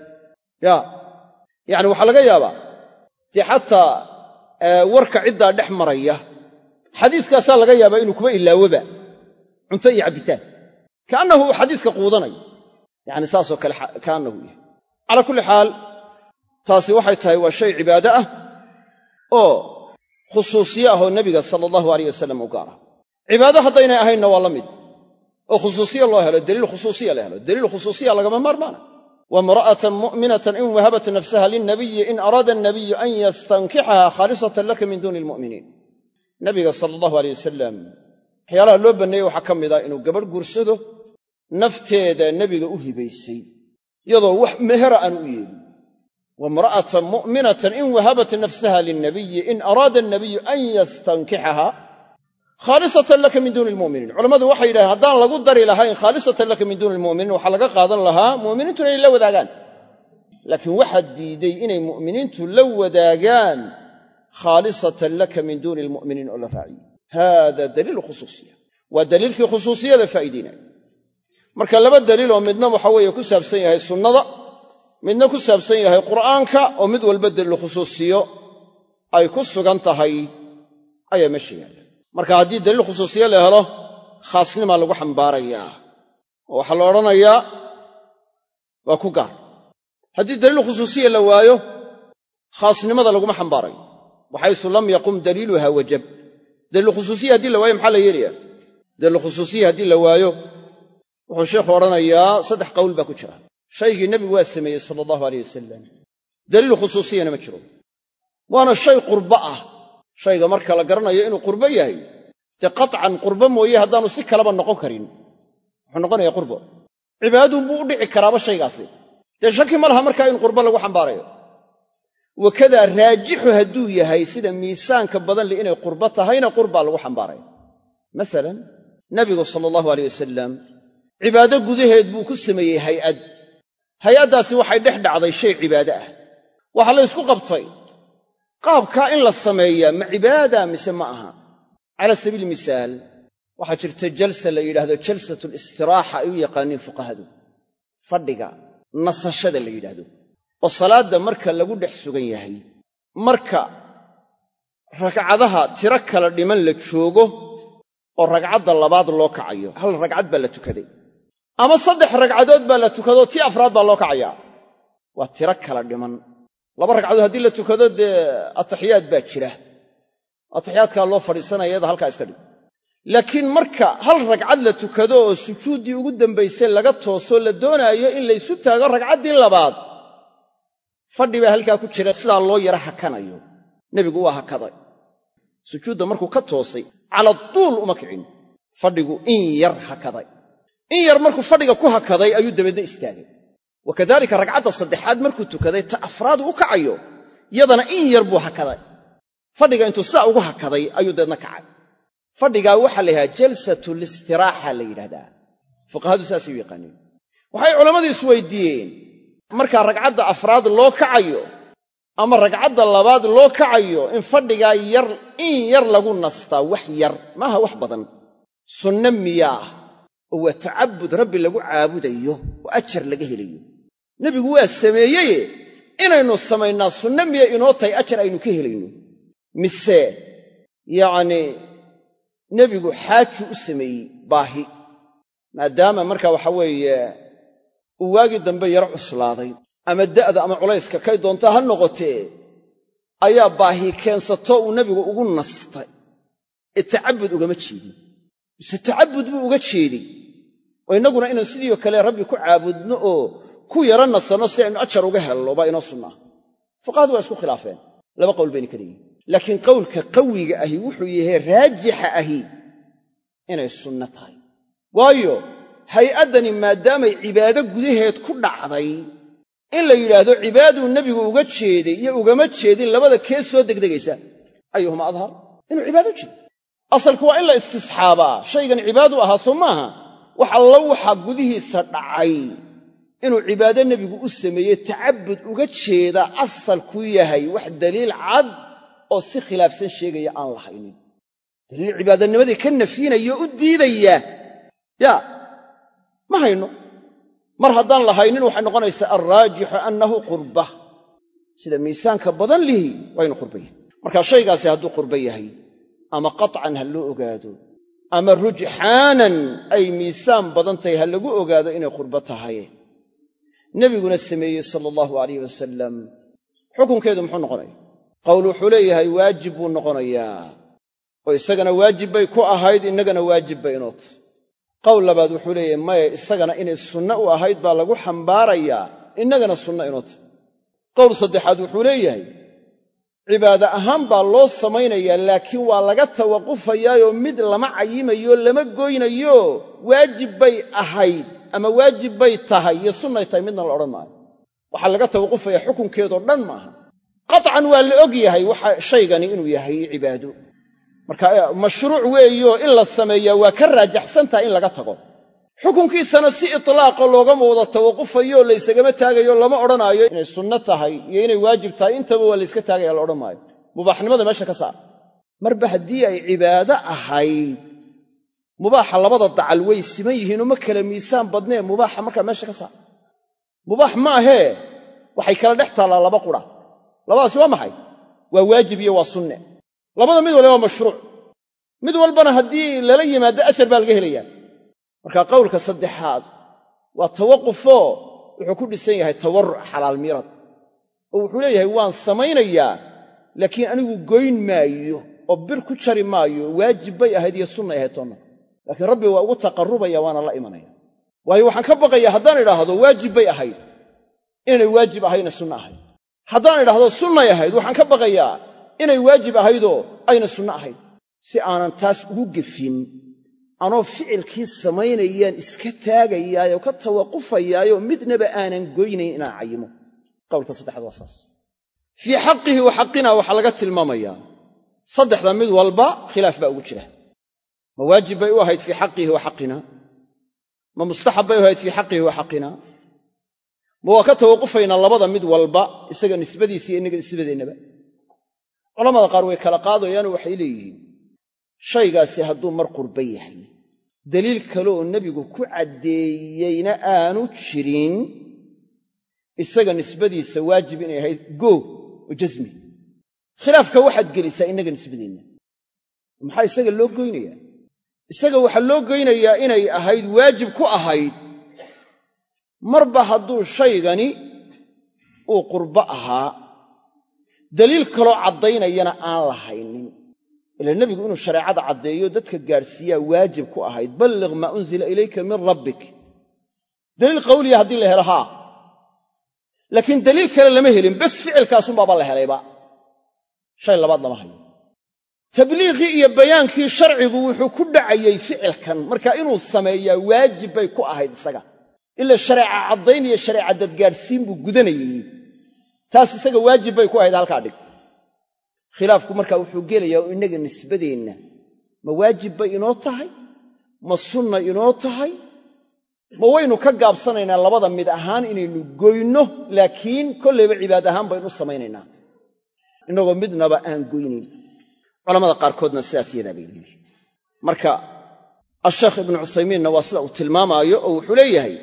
yacni waxaa laga yaabaa dee xataa warka ciddaa dhex maraya xadiiskaasaa laga yaabaa inuu kuba ilaawoba cunto iyo cabbitaan, kaannahu uu xadiiska quudanayo. yacni saasoo kale kaannahu yahay. calaa kulli xaal taasi waxay tahay waa shay cibaado ah oo khusuusiye ah oo nebiga sala allahu alayh wasalam u gaara. cibaado haddaynay ahaynna waa la mid oo khusuusiya loo helo, daliil khusuusiya la helo. daliil khusuusiya lagama maarmaana. wamra'atan mu'minatan in wahabat nafsaha lilnabiyi in araada annabiyu an yastankixaha khaalisatan laka min duuni almu'miniin. nabiga sala allahu alayh wasalam waxyaalaha loo banneeyey waxaa ka mid ah inuu gabadh guursado nafteeda nebiga u hibaysay iyadoo wax mehera aan u yeelin. wamra'atan mu'minatan in wahabat nafsaha lilnabiyi in araada annabiyu an yastankixaha khaalisatan laka min duuni almu'miniin. culammadu waxay yidhahdeen haddaan lagu dari lahayn khaalisatan laka min duuni almu'miniin waxaa laga qaadan lahaa mu'miniintu inay la wadaagaan. laakiin waxaa diiday inay mu'miniintu la wadaagaan khaalisatan laka min duuni almu'miniin oo la raaciyey. haada daliilu khusuusiya, waa daliilkii khusuusiyada faa'iidaynaya. marka laba daliil oo midna waxa weeye ku saabsan yahay sunnada, midna ku saabsan yahay qur'aanka, oo mid walba daliilu khusuusiyo ay ku sugan tahay ayaa meesha yaalla. marka haddii daliil khusuusiye la helo khaasnimaa lagu xambaarayaa oo waxaa la odhanayaa waa ku gaar. haddii daliil khusuusiya la waayo khaasnimada laguma xambaarayo. waxaysu lam yaqum daliiluha wajab. daliil khusuusiya haddii la waayo maxaa la yeelayaa? daliil khusuusiya haddii la waayo wuxuu sheekhu odhanayaa 3 qowl baa ku jira. shaygii nebigu waa sameeyey sala allahu alayh wasalam, daliil khusuusiyana ma jiro, waana shay qurbo ah shayga marka la garanayo inuu qurbo yahay dee qatcan qurbo mooye haddaanu si kaleba noqon karin wuxuu noqonayaa qurbo cibaadun buu u dhici karaaba shaygaasi dee shaki ma laha markaa in qurbo lagu xambaarayo wakadaa raajixu hadduu yahay sida miisaanka badan li inay qurbo tahayna qurbaa lagu xambaaraya masalan nabigu sala allahu alayh wasalam cibaado gudaheed buu ku sameeyey hay'addaasi waxay dhex dhacday shay cibaado ah waxaa la ysku qabtay qaabkaa in la sameeyaa ma cibaada mise ma aha cala sabiili misaal waxaa jirta jalsa la yidhaahdo jalsatu listiraaxa ay u yaqaaniin fuqahadu fadhiga nasashada la yidhaahdo oo salaadda marka lagu dhex sugan yahay marka ragcadaha tiro kala dhiman la joogo oo ragcadda labaad loo kacayo hal ragcad baa la tukaday ama 3 ragcadood baa la tukadoo tii afraad baa loo kacayaa waa tiro kala dhiman 2 ragcadood haddii la tukado dee ataxiyaad baa jira ataxiyaadkaa loo fadhiisanaya iyada halkaa iska dhig laakiin marka hal ragcad la tukado oo sujuuddii ugu dambaysay laga toosoo la doonaayo in laysu taago ragcaddii labaad fadhi baa halkaa ku jira sidaa loo yara hakanayo nebigu waa hakaday sujuudda markuu ka toosay cala tuul uma kicin fadhigu in yar hakaday in yar markuu fadhiga ku hakaday ayuu dabeedna istaagay wakadaalika ragcadda saddexaad markuu tukaday ta afraad u kacayo yadana in yar buu hakaday fadhiga intuu saa ugu hakaday ayuu dabeedna kacay fadhigaa waxaa la yidhahdaa jalsatu listiraaxa la yidhahdaa fuqahadu saasay u yaqaaniin waxay culammadu isweydiiyeen markaa ragcadda afraad loo kacayo ama ragcadda labaad loo kacayo in fadhigaa yar in yar lagu nastaa wax yar maaha wax badan sunne miyaah oo waa tacabud rabbi lagu caabudayo oo ajar laga helayo nebigu waa sameeyeye inaynu samaynaa sunne miya inoo tahay ajar aynu ka helayno mise yacnii nebigu xaaju u sameeyey baahi maadaama markaa waxa weeye uu waagii dambe yaro cuslaaday ama da'da ama culayska kay doontaa ha noqotee ayaa baahi keensato uu nebigu ugu nastay ee tacabud ugama jeedin mise tacabud buu uga jeeday oo innaguna inaan sidii kale rabbi ku caabudno oo ku yara nasanno si aynu ajar uga helno baa inoo sunnaa fuqahadu waa isku khilaafeen 2 qowl bayna ka leeyihin laakiin qowlka qawiga ahi wuxuu yahay raajixa ahi inay sunno tahay waayo hay'addani maadaamay cibaado gudaheed ku dhacday in la yidhaahdo cibaaduu nebigu uga jeeday iyo ugama jeedin labada kee soo degdegaysa ayuhuma adhar inuu cibaado jeedo asalku waa in la istisxaabaa shaygan cibaadu ahaa soo maaha wax alla waxa gudihiisa dhacay inuu cibaado nebigu u sameeyey tacabud uga jeeda asalku yahay wax daliil cad oo si khilaafsan sheegaya aan lahaynin daliil cibaadanimadii ka nafyinaya oo u diidaya ma hayno mar haddaan lahaynin waxay noqonaysaa alraajixu annahu qurbah sida miisaanka badan lihi waa inu qurba yahay markaa shaygaasi hadduu qurba yahay ama qatcan ha loo ogaado ama rujxaanan ay miisaan badan tahay ha lagu ogaado inay qurbo tahay nebiguna sameeyey sala allahu alayh wasalam xukunkeedu muxuu noqonaya qowl wuxuu leeyahay waajib buu noqonayaa oo isagana waajib bay ku ahayd innagana waajib bay inoo tahay qowl labaad wuxuu leeyahay maya isagana inay sunno u ahayd baa lagu xambaarayaa innagana sunno inoo tahay qowl saddexaad wuxuu leeyahay cibaado ahaan baa loo samaynayaa laakiin waa laga tawaqufayaayoo mid lama cayimayo lama goynayo waajib bay ahayd ama waajib bay tahay iyo sunnay tahay midna la odhan maayo waxaa laga tawaqufayaa xukunkeedoo dhan maaha qatcan waa la og yahay waxa shaygani inuu yahay cibaado marka mashruuc weeyo in la sameeyaa waa ka raajaxsan tahay in laga tago xukunkiisana si itlaaqa loogama wada tawaqufayo laysagama taagayo lama odhanaayo inay sunno tahay iyo inay waajib tahay intaba waa layska taagaya la odhan maayo mubaaxnimada meesha ka saar marba haddii ay cibaado ahayd mubaaxa labada dacal way siman yihiinoo ma kala miisaan badnee mubaaxa markaa meesha ka saar mubaax maahee waxay kala dhex taallaa laba qura labadaasi waa maxay waa waajib iyo waa sunne labada mid waliba waa mashruuc mid walbana haddii lala yimaado ajar baa laga helayaa marka qowlka saddexaad waa tawaqufoo wuxuu ku dhisan yahay tawarruc xalaal miirad oo wuxuu leeyahay waan samaynayaa laakiin anigu goyn maayo oo bir ku jari maayo waajib bay ahayd iyo sunnay ahayd toonna laakiin rabbi waa ugu taqarrubaya waana la imanaya waayo waxaan ka baqayaa haddaan idhaahdo waajib bay ahayd inay waajib ahayna sunno ahayd haddaan idhaahdo sunnay ahayd waxaan ka baqayaa inay waajib ahaydoo ayna sunno ahayd si aanan taas ugu gefin anoo ficilkii samaynayaan iska taagayaayoo ka tawaqufayaayoo midnaba aanan goynayn inaan cayimo qowlka saddexaad waa saas fii xaqihi wa xaqina waxaa laga tilmaamayaa saddexda mid walba khilaaf baa ugu jira ma waajib bay u ahayd fii xaqihi wa xaqina ma mustaxab bay u ahayd fii xaqihi wa xaqina ma waa ka tawaqufaynaa labada mid walba isaga nisbadiisa iyo innaga nisbadeennaba culamada qaar way kala qaadayaanoo waxay leeyihiin shaygaasi hadduu mar qurba yahay daliil kale oo nebigu ku caddeeyeyna aanu jirin isaga nisbadiisa waajib inay ahayd goog oo jasmi khilaafka waxaad gelisaa innaga nisbadeenna maxaa isaga loo goynayaa isaga waxaa loo goynayaa inay ahayd waajib ku ahayd marba hadduu shaygani uu qurbo ahaa daliil kaloo caddaynayana aan lahaynin ila nebigu inuu shareecada caddeeyo dadka gaadhsiiyaa waajib ku ahayd balligh maa unzila ilayka min rabbik daliil qawliya haddii la helo haa laakiin daliil kale lama helin bes ficilkaasunbaaba la helayba shay labaad lama hayo tabliiqii iyo bayaankii sharcigu wuxuu ku dhacayey ficilkan marka inuu sameeyaa waajib bay ku ahayd isaga ila shareeca caddayn iyo shareeca dadgaadhsiin buu gudanayey taas isaga waajib bay ku ahayd halkaa dhig khilaafku markaa wuxuu gelayaa innaga nisbadeenna ma waajib bay inoo tahay ma sunna inoo tahay ma waynu ka gaabsanaynaa labada mid ahaan inaynu goyno laakiin kollayba cibaad ahaan baynu u samaynaynaa innagoo midnaba aan goynayn culamada qaarkoodna sidaas yadaa bay leeyihin marka asheekh ibnu cuthaymiinna waa sida uu tilmaamaayo oo wuxuu leeyahay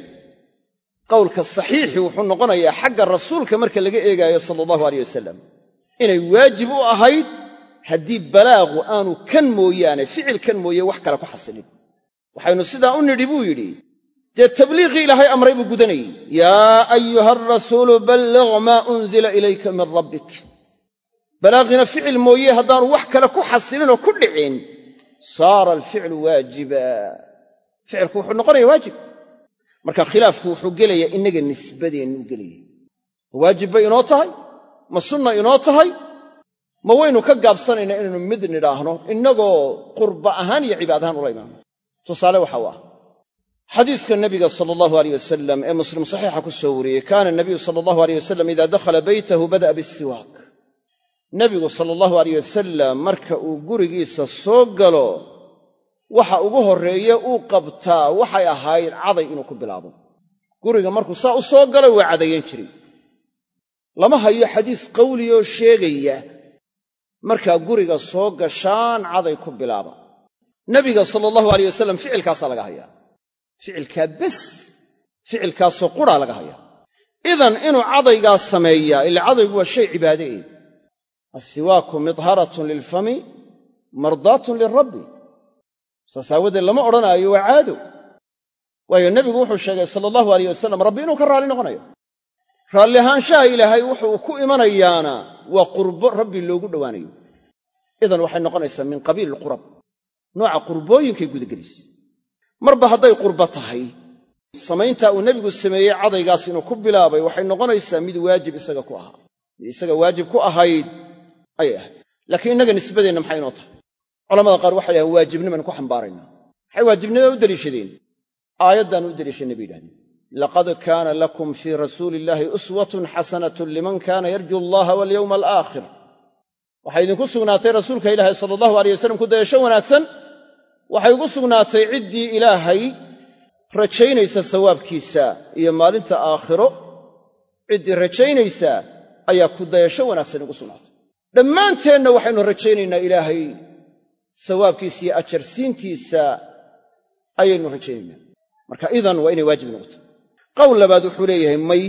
qowlka saxiixi wuxuu noqonayaa xagga rasuulka marka laga eegaayo sala allahu alayh wasalam inay waajib u ahayd haddii balaaqu aanu kan mooyaane ficilkan mooye wax kale ku xasilin waxaynu sidaa u nidhi buu yidhi dee tabliiqii ilaahay amray buu gudanayey yaa ayuha arasuulu balligh maa unzila ilayka min rabbik balaaqina ficil mooye haddaanu wax kale ku xasilinoo ku dhicin saara alficlu waajiba ficilku wuxuu noqonaya waajib marka khilaafku wuxuu gelayaa innaga nisbadeennu gelaya ma waajib bay inoo tahay ma sunna inoo tahay ma waynu ka gaabsanaynaa inaynu mid nidhaahno innagoo qurba ahaan iyo cibaad ahaan ula imaano tusaale waxa u ah xadiiska nabiga sala allahu alayh wasalam ee muslim saxiixa ku soo wariyey kaana nabiyu sala allahu alayh wasalam idaa dakhala beytahu bada'a bisiwaak nebigu sala allahu alayh wasalam marka uu gurigiisa soo galo waxa ugu horreeye uu qabtaa waxay ahayd caday inuu ku bilaabo guriga markuu saa u soo galo waa cadayan jiray lama hayo xadiis qawliyoo sheegaya markaa guriga soo gashaan caday ku bilaaba nebiga sala allahu alayh wasalam ficilkaasaa laga hayaa ficilkaa bes ficilkaasoo quraa laga hayaa idan inuu cadaygaas sameeyaa ila cadaygu waa shay cibaadae assiwaaku midharatun lilfami mardaatun lirabbi saas aawadeed lama odhanaayo waa caado waayo nebigu wuxuu sheegay sala allahu alayh wasalam rabbi inuu ka raalli noqonayo raalli ahaanshaha ilaahay wuxuu ku imanayaana waa qurbo rabbi loogu dhowaanayo idan waxay noqonaysaa min qabiili alqurab nooca qurbooyinkay gudagelaysa marba hadday qurbo tahay samayntaa uu nebigu sameeyey cadaygaas inuu ku bilaabay waxay noqonaysaa mid waajib isaga ku ahaa mid isaga waajib ku ahayd ayay ahayd laakiin innaga nisbadeenna maxay inoo tahay culamada qaar waxay dhahaan waajibnimaynu ku xambaaraynaa maxay waajibnimada u deliishadeen aayaddan u deliishanay bay yidhahdeen laqad kaana lakum fii rasuuli illaahi uswatun xasanatun liman kaana yarju allaha walyowma alaakhir waxay idinku sugnaatay rasuulka ilaahay sala allahu alayh wasalam ku dayasho wanaagsan waxay ugu sugnaatay ciddii ilaahay rajaynaysa sawaabkiisa iyo maalinta aakhiro ciddii rajaynaysaa ayaa ku dayasho wanaagsan ugu sugnaatay dhammaanteenna waxaynu rajaynaynaa ilaahay sawaabkiisa iyo ajarsiintiisa ayaynu rajaynaynaa marka idan waa inay waajib noqoto qowl labaad wuxuu leeyahay may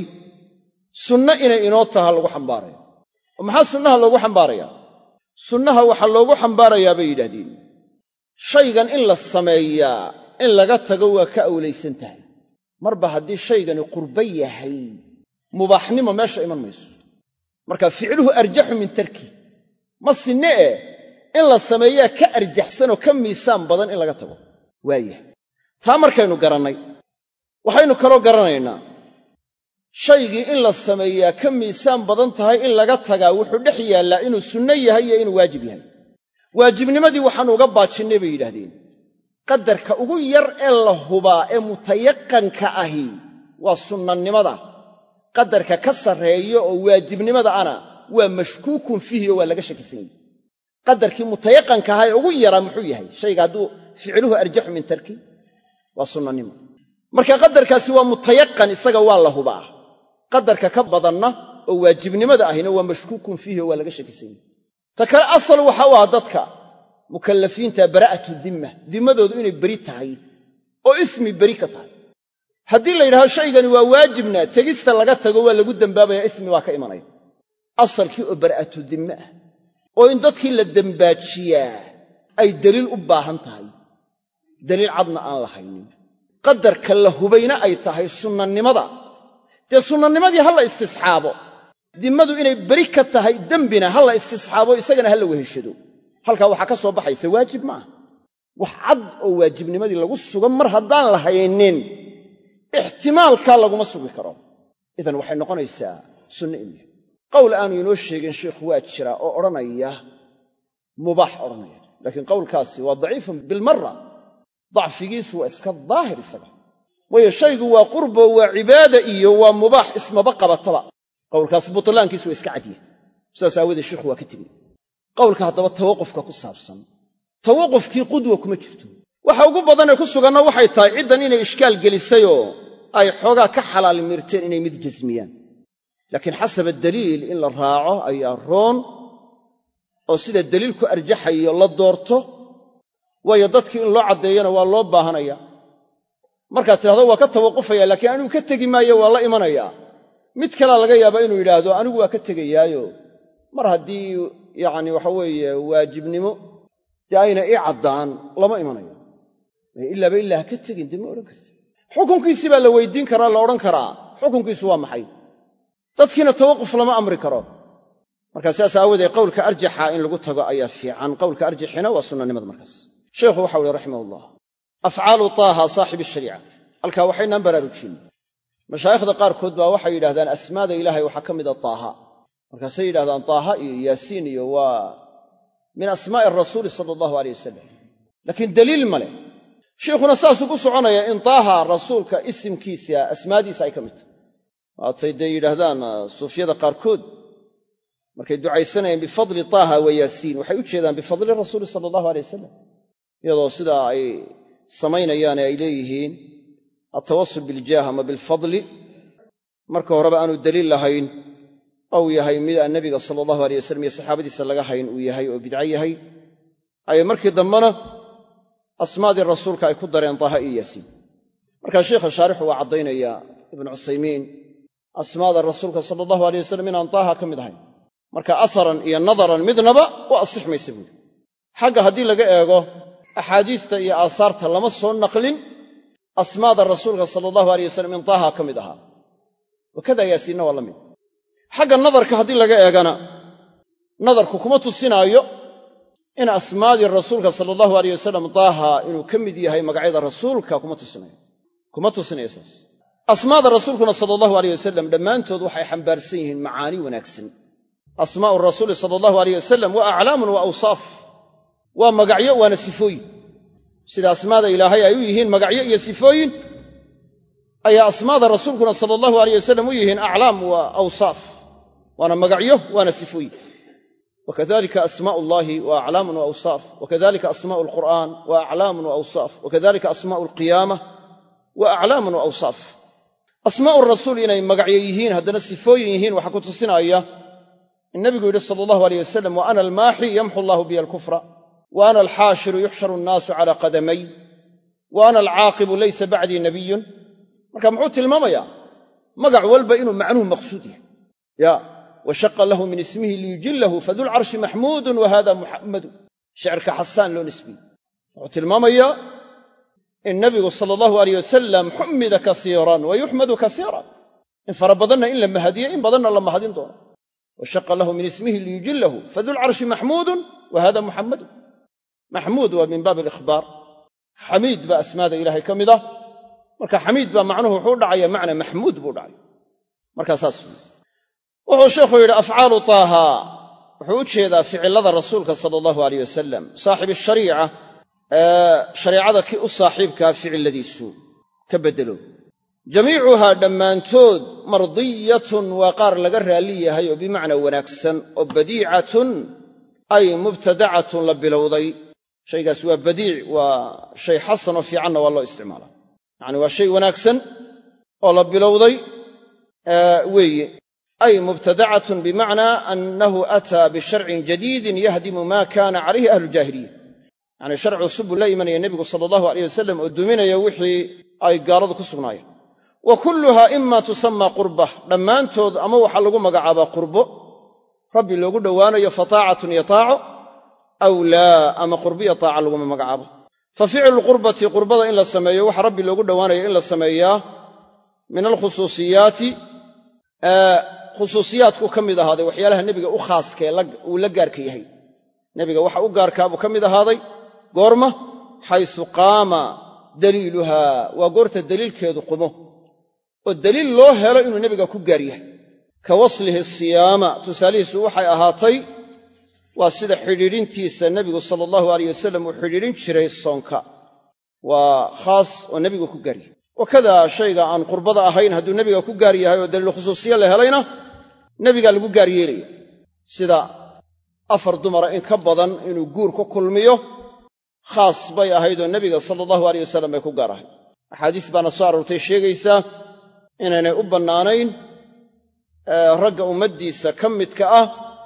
sunno inay inoo taha lagu xambaaraya oo maxaa sunnaha loogu xambaarayaa sunnaha waxaa loogu xambaarayaa bay yidhaahdeen shaygan in la sameeyaa in laga tago waa ka awlaysan tahay marba haddii shaygani qurbo yahay mubaaxnimo meesha iman mayso marka ficluhu arjaxu min tarki ma sinne in la sameeyaa ka arjaxsanoo ka miisaan badan in laga tago waayahay taa markaynu garannay waxaynu kaloo garanaynaa shaygii in la sameeyaa ka miisaan badan tahay in laga tagaa wuxuu dhex yaallaa inuu sunno yahay iyo inuu waajib yahay. waajibnimadii waxaannu uga baajinnay bay yidhaahdeen qadarka ugu yar ee la hubaa ee mutayaqanka ahi waa sunnanimada. qadarka ka sarreeya oo waajibnimada ana waa mashkuukun fiihi oo waa laga shakisan yahay. qadarkii mutayaqanka ahaa ee ugu yaraa muxuu yahay? shayga hadduu ficluhu arjaxu min tarki waa sunnanimo. marka qadarkaasi waa mutayaqan, isaga waa la hubaa. qadarka ka badanna oo waajibnimada ahina waa mashkuukun fiihi oo waa laga shakisan yahay. ta kale asal waxa u ah dadka mukallafiinta bara'atu dimma, dimmadoodu inay beri tahay oo ismi beri ka tahay. haddii la yidhahdo shaygani waa waajibna tegista laga tago waa lagu dembaabayaa, ismi waa ka imanaya. asalkii oo bara'atu dimme ah oo in dadkii la dembaajiyaa ay daliil u baahan tahay, daliil cadna aan lahaynin. qadarka la hubayna ay tahay sunnanimada. dee sunnanimadii ha la istisxaabo, dimmadu inay beri ka tahay dembina ha la istisxaabo, isagana ha la weheshado. halkaa waxaa ka soo baxaysa waajib maaha. wax cad oo waajibnimadii lagu sugan mar haddaan lahaynin ixtimaalkaa laguma sugi karo. idan waxay noqonaysaa sunno inay qowl aanu inoo sheegin sheikhu waa jira oo odhanaya mubaax odhanaya, laakiin qowlkaasi waa daciifun bilmarra. dacfigiisu waa iska daahir isaga, waayo shaygu waa qurbo, waa cibaada iyo waa mubaax ismaba qabataba. qowlkaas butlaankiisu waa iska cadya, sidaas aawadeed sheikhu waa ka tegey. qowlka haddaba tawaqufka ku saabsan, tawaqufkii qudwa kuma jirto. waxa ugu badanee ku suganna waxay tahay ciddan inay ishkaal gelisayoo ay xoogaa ka xalaal mirteen inay mid jasmiyaan. laakiin xasaba daliil in la raaco ayaa roon oo sida daliilku arjaxayo la doorto, waayo dadkii in loo caddeeyana waa loo baahanaya. markaad tidhahdo waa ka tawaqufaya laakiin anigu ka tegi maayo waa la imanayaa, mid kalea laga yaabaa inuu yidhaahdo anigu waa ka tegayaayo mar haddii yacni waxa weeye waajibnimo dee ayna ii caddaan lama imanayo. ilaaba ilaa ha ka tegin dee ma odhan karti. xukunkiisii baa la weydiin karaa, la odhan karaa xukunkiisu waa maxay? dadkiina tawaquf lama amri karo. markaa sidaas aawadeed qowlka arjaxa in lagu tago ayaa fiican. qowlka arjaxina waa sunnanimada. markaas sheikhu waxau uhi raximahullah, afcaalu taaha saaxibi shariica. halkaa waxaynaan baraarujin. mashaayikhda qaarkood baa waxay yidhahdaan asmaada ilaahay waxaa ka mida taaha. markaasay yidhahdaan taaha iyo yaasiin iyo waa min asmaa'i rasuuli sala allahu aleyh wasalam, laakiin daliil ma leh. sheikhuna saasuu ku soconaya in taaha rasuulka isimkiisa asmaadiisa ay ka mid tahay. waatay dee yidhaahdaan suufyada qaarkood markay ducaysanayeen bifadli taaha wa yaasiin waxay u jeedaan bifadli rasuuli sala allahu aleyh wasalam, iyadoo sidaa ay samaynayaane ay leeyihiin altawasul biljaah ama bilfadli marka horeba aanu daliil lahayn ou yahay mid aan nebiga sala allahu aleyh wasalam iyo saxaabadiisa laga hayn uu yahay oo bidco yahay, ayay markii dambena asmaadii rasuulka ay ku dareen taaha iyo yaasiin. markaa sheikha shaarixu waa caddaynaya ibnu cuthaymiin asmaada rasuulka sala allahu aleyh wasalam inaan taaha ka mid ahayn. marka asaran iyo nadaran midnaba u asix maysa buuri. xagga haddii laga eego axaadiista iyo aasaarta lama soo naqlin asmaada rasuulka sala allahu aleyh wasalam in taaha ka mid ahaa, wakada yaasiinna waa la mid. xagga nadarka haddii laga eegana nadarku kuma tusinaayo in asmaadii rasuulka sala allahu aleyh wasalam taaha inuu ka mid yahay magacyada rasuulka kuma tusinaya saas. asmaada rasuulkuna sala allahu aleyh wasalam dhammaantood waxay xambaarsan yihiin macaani wanaagsan. asmaa'u rasuuli sala allahu aleyh wasalam waa aclaamun wa awsaaf, waa magacyo waana sifooyin. sida asmaada ilaahay ay u yihiin magacyo iyo sifooyin ayaa asmaada rasuulkuna sala allahu aleyh wasalam u yihiin aclaam wa awsaaf, waana magacyo waana sifooyin. wakadalika asmaa'u llahi wa aclaamun wa awsaaf, wakadalika asmaa'u alqur'aan wa aclaamun wa awsaaf, wakadalika asmaa'u alqiyaamah wa aclaamun wa awsaaf. asmaa'u rasuul inay magacyo yihiin haddana sifooyin yihiin waxaa ku tusinaya in nabigu yidhi sala allahu aleyh wasalam wa ana almaaxi yamxu allahu biya alkufra wa ana alxaashiru yuxsharu annaasu cala qadamay wa ana alcaaqibu laysa bacdii nabiyun. marka muxuu tilmaamayaa magac walba inuu macnuhu maqsuud yahay. ya washaqa lahu min ismihi liyujillahu fadulcarshi maxmuudun wa hada muxammadu, shicirka xasaan loo nisbiyey. wuxuu tilmaamayaa in nabigu sala allahu aleyh wasalam xumida kasiiran wa yuxmadu kasiiran, in fara badanna in la mahadiye in badanna la mahadin doono. washaqa lahu min ismihi liyujillahu fadulcarshi maxmuudun wa hada muxammadu. maxmuud waa min baabi alikhbaar, xamiid baa asmaada ilaahay ka mid ah. marka xamiid baa macnuhu wuxuu dhacaya macna maxmuud buu dhacay. markaa saas wuxuu sheekhu yidhi afcaalu taaha wuxuu u jeedaa ficilada rasuulka sala allahu alayh wasalam saaxibi shariica shareecada kii u saaxiibkaa ficiladiisu ka beddelo jamiicuhaa dhammaantood mardiyatun waa qaar laga raalli yahay oo bimacnaa wanaagsan oo badiicatun ay mubtadacatun la bilowday shaygaas waa badiic waa shay xasan oo fiicanna waa loo isticmaalaa yacni waa shay wanaagsan oo la bilowday weeye ay mubtadacatun bimacnaa annahu ataa bisharcin jadiidin yahdimu maa kaana calayhi ahlujaahiliya yacni sharci cusub buu la imanaya nebigu sala allahu alayh wasalam oo duminaya wixii ay gaaladu ku sugnaayeen wa kulluhaa ima tusammaa qurbah dhammaantood ama waxaa lagu magacaabaa qurbo rabbi loogu dhowaanayo fa taacatun iyo taaco aw laa ama qurbiya taaca laguma magacaabo fa ficlu lqurbati qurbada in la sameeyo waxa rabbi loogu dhowaanaya in la sameeyaa min alkhusuusiyaati khusuusiyaadku ka mid ahaaday waxyaalaha nebiga u khaaskee uu la gaarka yahay nebiga waxa u gaarkaa buu ka mid ahaaday goorma xaysu qaama daliiluhaa waa goorta daliilkeedu qumo oo daliil loo helo inuu nebiga ku gaar yahay ka waslihi siyaama tusaalihiisu waxay ahaatay waa sida xidhiidhintiisa nebigu sala allahu alayh wasalam uu xidhiidhin jiray soonka waa khaas oo nebigu ku gaar yahay wakadaa shayga aan qurbada ahayn hadduu nebiga ku gaar yahay oo daliil khusuusiye la helayna nebigaa lagu gaar yeelaya sida 4 dumara in ka badan inuu guur ku kulmiyo khaas bay ahayd oo nebiga sala allahu alayh wasalam bay ku gaar ahayd axaadiis baana soo aroortay sheegaysaa inaynay u bannaanayn ragga ummaddiisa ka midka ah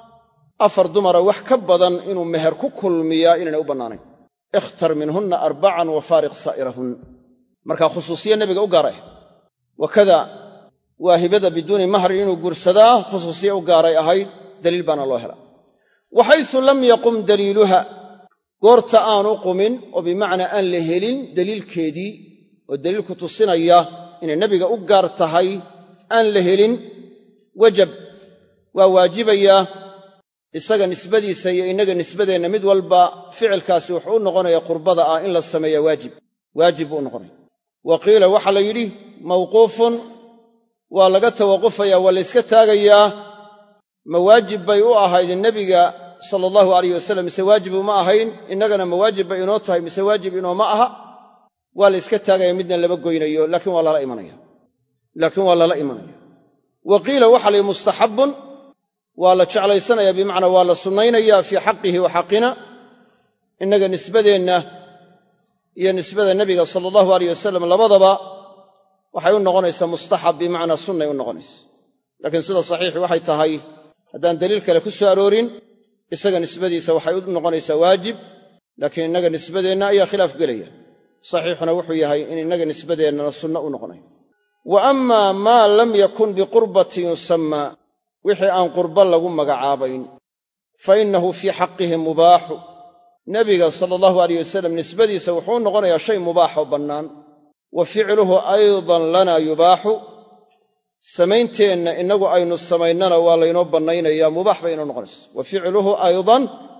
4 dumara wax ka badan inuu meher ku kulmiyaa inaynay u bannaanayn ikhtar minhunna 4 wa faariq saa'irahun markaa khusuusiye nebiga u gaaray wakada waa hibada biduuni mahri inuu guursadaa khusuusiye u gaaray ahayd daliil baana loo helaa waxaysu lam yaqum daliiluha goorta aanu qumin oo bimacnaa aan la helin daliilkeedii oo daliilku tusinaya inay nebiga u gaar tahay aan la helin wajab waa waajibayaa isaga nisbadiisa iyo innaga nisbadeenna mid walba ficilkaasi wuxuu u noqonaya qurbada ah in la sameeya waajib buu u noqonaya wa qiila waxaa la yidhi mawquufun waa laga tawaqufayaa waa la yska taagayaa ma waajib bay u ahayd nebiga sala allahu alayh wasalam mise waajib uma ahayn innagana ma waajib bay inoo tahay mise waajib inooma aha waa la yska taagaya midna lama goynayo laakiin waa lala imanaya wa qiila waxa la yidhi mustaxabbun waa la jeclaysanaya bimacnaa waa la sunnaynaya fii xaqihi wa xaqina innaga nisbadeenna iyo nisbada nebiga sala allahu alayh wasalam labadaba waxay u noqonaysaa mustaxab bimacnaa sunnay u noqonaysa laakiin sida saxiixi waxay tahay haddaan daliil kale ku soo aroorin isaga nisbadiisa waxay u noqonaysaa waajib laakiin innaga nisbadeenna ayaa khilaaf gelaya saxiixuna wuxuu yahay in innaga nisbadeennana sunno u noqonayo wa ammaa maa lam yakun biqurbatin yusammaa wixii aan qurba lagu magacaabayn fa innahu fii xaqihi mubaaxu nebiga sala allahu alayh wasalam nisbadiisa wuxuu u noqonayaa shay mubaaxoo bannaan wa ficluhu aydan lanaa yubaaxu samaynteena innagu aynu samaynana waa laynoo bannaynayaa mubaax bay inoo noqonaysa wa ficluhu aydan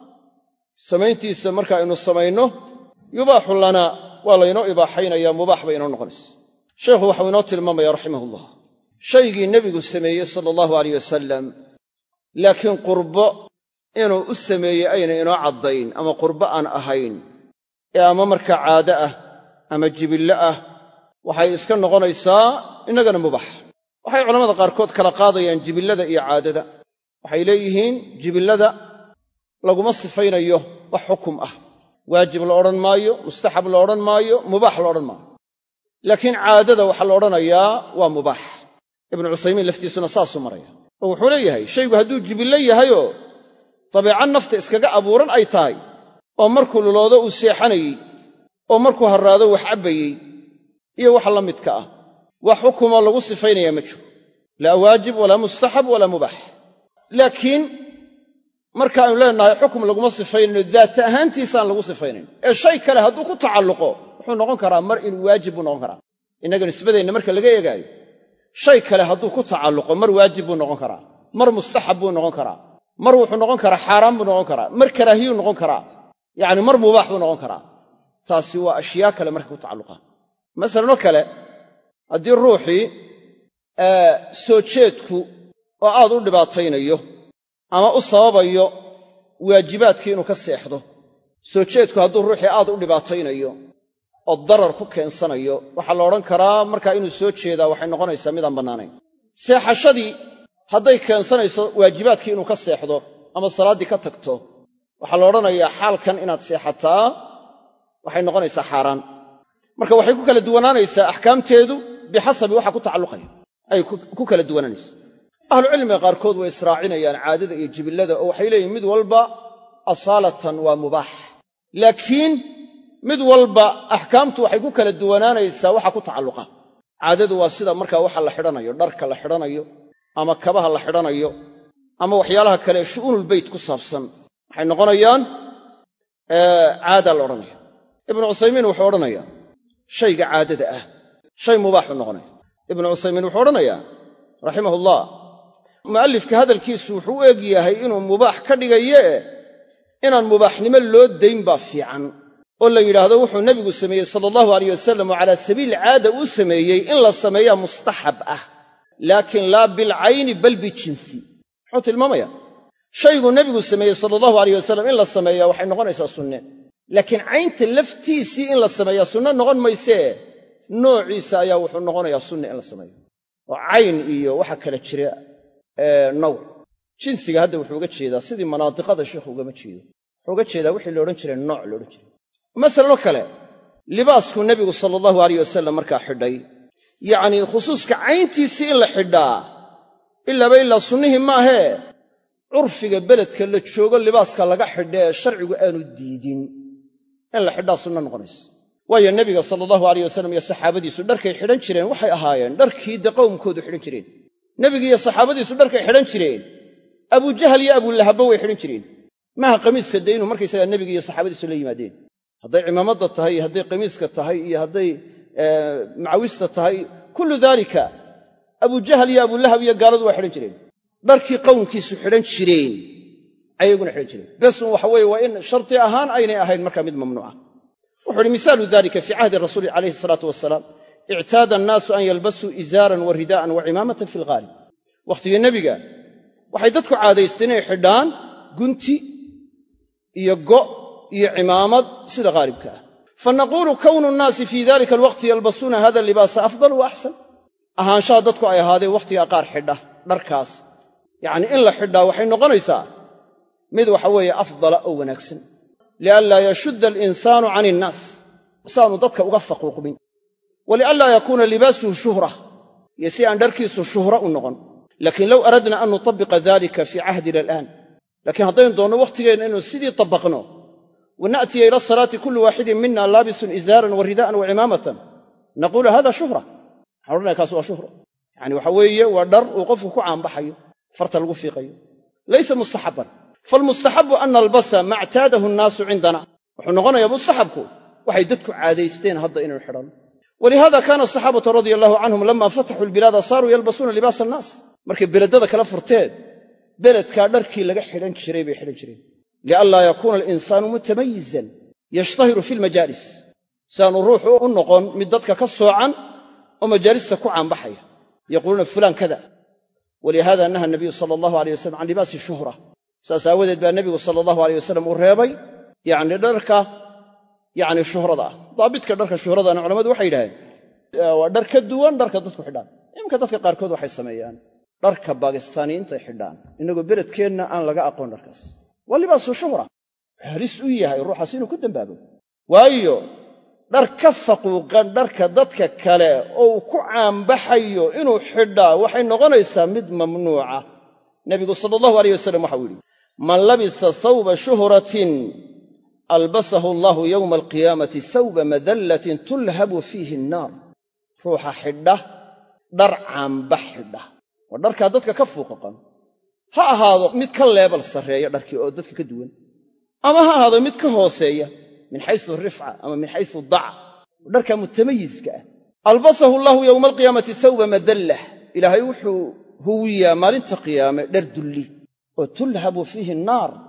samayntiisa marka aynu samayno yubaaxu lanaa waa laynoo ibaaxaynayaa mubaax bay inoo noqonaysa sheekhu waxau inoo tilmaamaya raximahullah shaygii nebigu sameeyey sala allahu alayh wasalam laakiin qurbo inuu u sameeyey ayna inoo caddayn ama qurbo aan ahayn ee ama markaa caado ah ama jibillo ah waxay iska noqonaysaa innagana mubaax waxay culammada qaarkood kala qaadayaan jibillada iyo caadada waxay leeyihiin jibillada laguma sifaynayo wax xukum ah waajib la odhan maayo mustaxab la odhan maayo mubaax la odhan maayo laakiin caadada waxaa la odhanayaa waa mubaax ibnu cuthaymiin laftiisuna saasuu maraya oo wuxuu leeyahay shaygu hadduu jibillo yahayoo dabeeca nafta iskaga abuuran ay tahay oo markuu luloodo uu seexanayey oo markuu harraado wax cabbayey iyo waxa la midka ah wax xukumoo lagu sifaynayaa ma jiro laa waajib walaa mustaxab walaa mubaax laakiin markaaynu leenahay xukum laguma sifaynayno daata ahaantiisaan lagu sifaynayn ee shay kale hadduu ku tacalluqo wuxuu noqon karaa mar inuu waajib buu noqon karaa innaga nisbadeenna marka laga eegaayo shay kale hadduu ku tacalluqo mar waajib buu noqon karaa mar mustaxab buu noqon karaa mar wuxuu noqon karaa xaaraan buu noqon karaa mar karaahiyuu noqon karaa yacni mar mubaax buu noqon karaa taasi waa ashyaa kale markay ku tacalluqaan masalanoo kale haddii ruuxii soo jeedku oo aad u dhibaataynayo ama u sababayo waajibaadkii inuu ka seexdo soo jeedku hadduu ruuxii aad u dhibaataynayo oo darar ku keensanayo waxaa la odhan karaa markaa inuu soo jeedaa waxay noqonaysaa midaan bannaanayn seexashadii hadday keensanayso waajibaadkii inuu ka seexdo ama salaaddii ka tagto waxaa la odhanayaa xaalkan inaad seexataa waxay noqonaysaa xaaraan marka waxay ku kala duwanaanaysaa axkaamteedu bixasabi waxa ku tacalluqaya ay ku kala duwanaanaysa ahlucilmiga qaarkood way israacinayaan caadada iyo jibillada oo waxay leeyihin mid walba asaalatan waa mubaax laakiin mid walba axkaamtu waxay ku kala duwanaanaysaa waxa ku tacalluqa caadadu waa sida markaa waxa la xidhanayo dharka la xidhanayo ama kabaha la xidhanayo ama waxyaalaha kale ee shu'uunulbeyt ku saabsan waxay noqonayaan caada la odhanaya ibnu cuthaymiin wuxuu odhanayaa shayga caadada ah shay mubaaxu noqonaya ibnu cuthaymiin wuxuu odhanayaa raximahullah mu'allifka hadalkiisu wuxuu u eg yahay inuu mubaax ka dhigayee inaan mubaaxnimo loo dayn baa fiican oo la yidhaahdo wuxuu nebigu sameeyey sala allahu alayh wasalam oo calaa sabiili caada uu sameeyey in la sameeyaa mustaxab ah laakiin laa bilcayni bal bijinsi muxuu tilmaamayaa shayguu nebigu sameeyey sala allahu alayh wasalam in la sameeyaa waxay noqonaysaa sunne laakiin caynta laftiisii in la sameeyaa sunne noqon maysee noociisa ayaa wuxuu noqonayaa sunne in la sameeyo oo cayn iyo waxa kala jira nawc jinsiga hadda wuxuu uga jeedaa sidii manaadiqada sheikhu ugama jeedo wuxuu uga jeedaa wixii laodhan jiray nooc laodhan jiray masalano kale libaaskuu nebigu sala allahu alayh wasalam markaa xidhay yacnii khusuuska cayntiisii in la xidhaa ilaaba ilaa sunnihii maahee curfiga beledka la joogo libaaska laga xidha ee sharcigu aanu diidin in la xidhaa sunno noqonaysa waayo nebiga sala allahu alayh wasalam iyo saxaabadiisu dharkay xidhan jireen waxay ahaayeen dharkii de qowmkoodu xidhan jireen nebigi iyo saxaabadiisu dharkay xidhan jireen abujahal iyo abulahabba way xidhan jireen maaha qamiiska dee inuu markaysagaa nebiga iyo saxaabadiisu la yimaadeen hadday cimaamadda tahay iyo hadday qamiiska tahay iyo hadday macawista tahay kullu daalika abujahal iyo abulahab iyo gaaladu waa xidhan jireen dharkii qowmkiisu xidhan jireen ayaguna xidhan jireen besun waxa weeye waa in sharti ahaan aynay ahayn markaa mid mamnuuca wuxuu uhi misaalu dalika fii cahdi rasuuli calayhi salaatu wasalaam ictaada annaasu an yalbasuu izaaran wa ridaa'an wa cimaamatan fi lghaalib wakhtigii nebiga waxay dadku caadaysteen inay xidhaan gunti iyo go' iyo cimaamad sida haalibka ah fanaquulu kownu nnaasi fii dalika alwaqti yalbasuuna hada libaasa afdal wa axsan ahaanshaha dadku ay ahaadeen wakhtigaa qaar xidha dharkaas yacnii in la xidhaa waxay noqonaysaa mid waxa weeye afdala oo wanaagsan lianlaa yashudda alinsaanu can innaas saanu dadka uga faquuqmin walianlaa yakuuna libaasuhu shuhra iyo si aan dharkiisu shuhra u noqon laakiin low aradna an nutabiqa dalika fii cahdina al'aan laakiin haddaynu doonno wakhtigeenna inuu sidii tabaqno wana'tiya ila asalaati kullu waaxidin mina laabisun izaaran wa ridaa'an wa cimaamatan naquulu hada shuhra waxaan odhanaya kaas waa shuhra yacani waxa weeye waa dhar uu qofku ku caanbaxayo farta lagu fiiqayo laysa mustaxabban faalmustaxabu an nalbasa ma ctaadahu annaasu cindana wuxuu noqonayaa mustaxabku waxay dadku caadaysteen hadda inaynu xidhanno walihaada kaana asaxaabatu radia allahu canhum lama fataxuu albilaada saaruu yalbasuuna libaasa annaas markay beledada kala furteen beledkaa dharkii laga xidhan jiray bay xidhan jireen lianlaa yakuuna alinsaanu mutamayizan yashtahiru fi lmajaalis si aanu ruuxu u noqon mid dadka ka soocan oo majaalista ku caanbaxaya yaquuluuna fulaan kada walihaada naha nabiyu sala allahu alayh wasalam can libaasi shuhra saas aawadeed baa nebigu sala allahu alayh wasalam uu reebay yacni dharka yacni shuhrada ah daabidka dharka shuhradana culamadu waxay yidhahdeen waa dhar ka duwan dharka dadku xidhaan iminka dadka qaarkood waxay sameeyaan dharka baakistaaniyiintay xidhaan innagoo beledkeenna aan laga aqoon dharkaas waa libaasu shuhra halis u yahay ruuxaas inuu ku dembaabo waayo dhar ka faquuqan dharka dadka kale oo uu ku caanbaxayo inuu xidhaa waxay noqonaysaa mid mamnuuca nebigu sala allahu alayh wasalam waxau yidhi man labisa thawba shuhratin albasahu allahu yowma alqiyaamati thawba madallatin tulhabu fiihi annaar ruuxa xidha dhar caanbax xidha waa dharkaa dadka ka fuuqaqan ha ahaado mid ka leebal sarreeya dharkii oo dadka ka duwan ama ha ahaado mid ka hooseeya min xaysu rifca ama min xaysu dac dharkaa mutamayiska ah albasahu allahu yowma alqiyaamati thawba madallah ilaahay wuxuu huwiyaa maalinta qiyaame dhar dulli oo tulhabu fiihi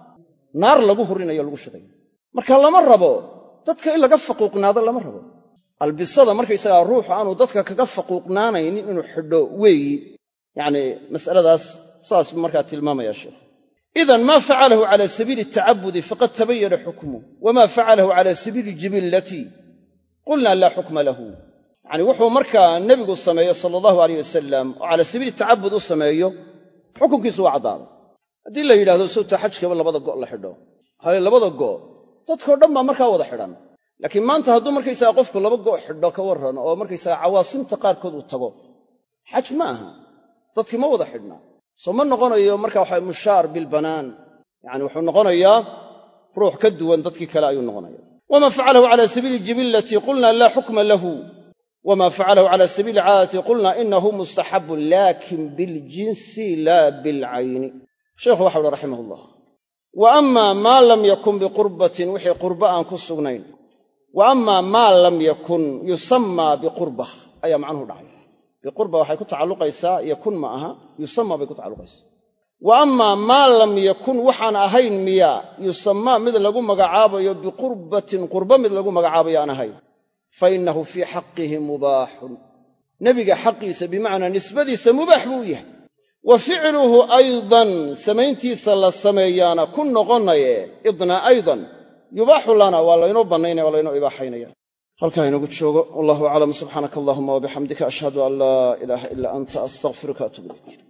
naar lagu hurinayo lagu shidayo marka lama rabo dadka in laga faquuqnaado lama rabo albisada markaysagaa ruuxu aanu dadka kaga faquuqnaanaynin inuu xidho weeyi yacni mas'aladaas saas buu markaa tilmaamaya sheikhu idan maa facalahu cala sabiili atacabudi faqad tabayana xukmuh wamaa facalahu cala sabiili jibillati qulna laa xukma lahu yacni wuxuu markaa nebigu sameeyo sala allahu alayh wasalam oo cala sabiili tacabud u sameeyo xukunkiisu waa caddaaday haddii la yidhahdo sawta xajkaba labada go' la xidho hale labada go' dadkao dhan baa markaa wada xidhan laakiin maanta hadduu markaysaga qofku laba go' xidho ka warran oo markaysaga cawaasimta qaarkood uu tago xaj ma aha dadkii ma wada xidhnaa soo ma noqonayo marka waxa mushaar bilbanaan yacni wuxuu noqonayaa ruux ka duwan dadkii kale ayuu noqonaya wamaa facalahu cala sabiili jibillati qulna laa xukma lahu wamaa facalahu cala sabiili caadati qulna inahu mustaxabun laakin biljinsi laa bilcayni sheikhu waxa uhi raximah ullah wa ammaa maa lam yakun biqurbatin wixii qurba aan ku sugnayn wa ammaa maa lam yakun yusammaa biqurbah ayaa macnuhu dhacay biqurba waxay ku tacalluqaysaa yakun ma aha yusammaa bay ku tacalluqaysaa wa ammaa maa lam yakun waxaan ahayn miyaa yusammaa mid lagu magacaabayo biqurbatin qurba mid lagu magacaabayo aan ahayn fa innahu fii xaqihi mubaaxun nebiga xaqiisa bimacnaa nisbadiisa mubaax buu u yahay wa ficluhu aydan samayntiisa la sameeyaana ku noqonaye idna aydan yubaaxu lana waa laynoo bannaynaya waa laynoo ibaaxaynaya halkaa inagu joogo wallahu aclam subxaanaka allahuma wabixamdika ashhadu an laa ilaaha ilaa anta astaqfiruka atuub ilayk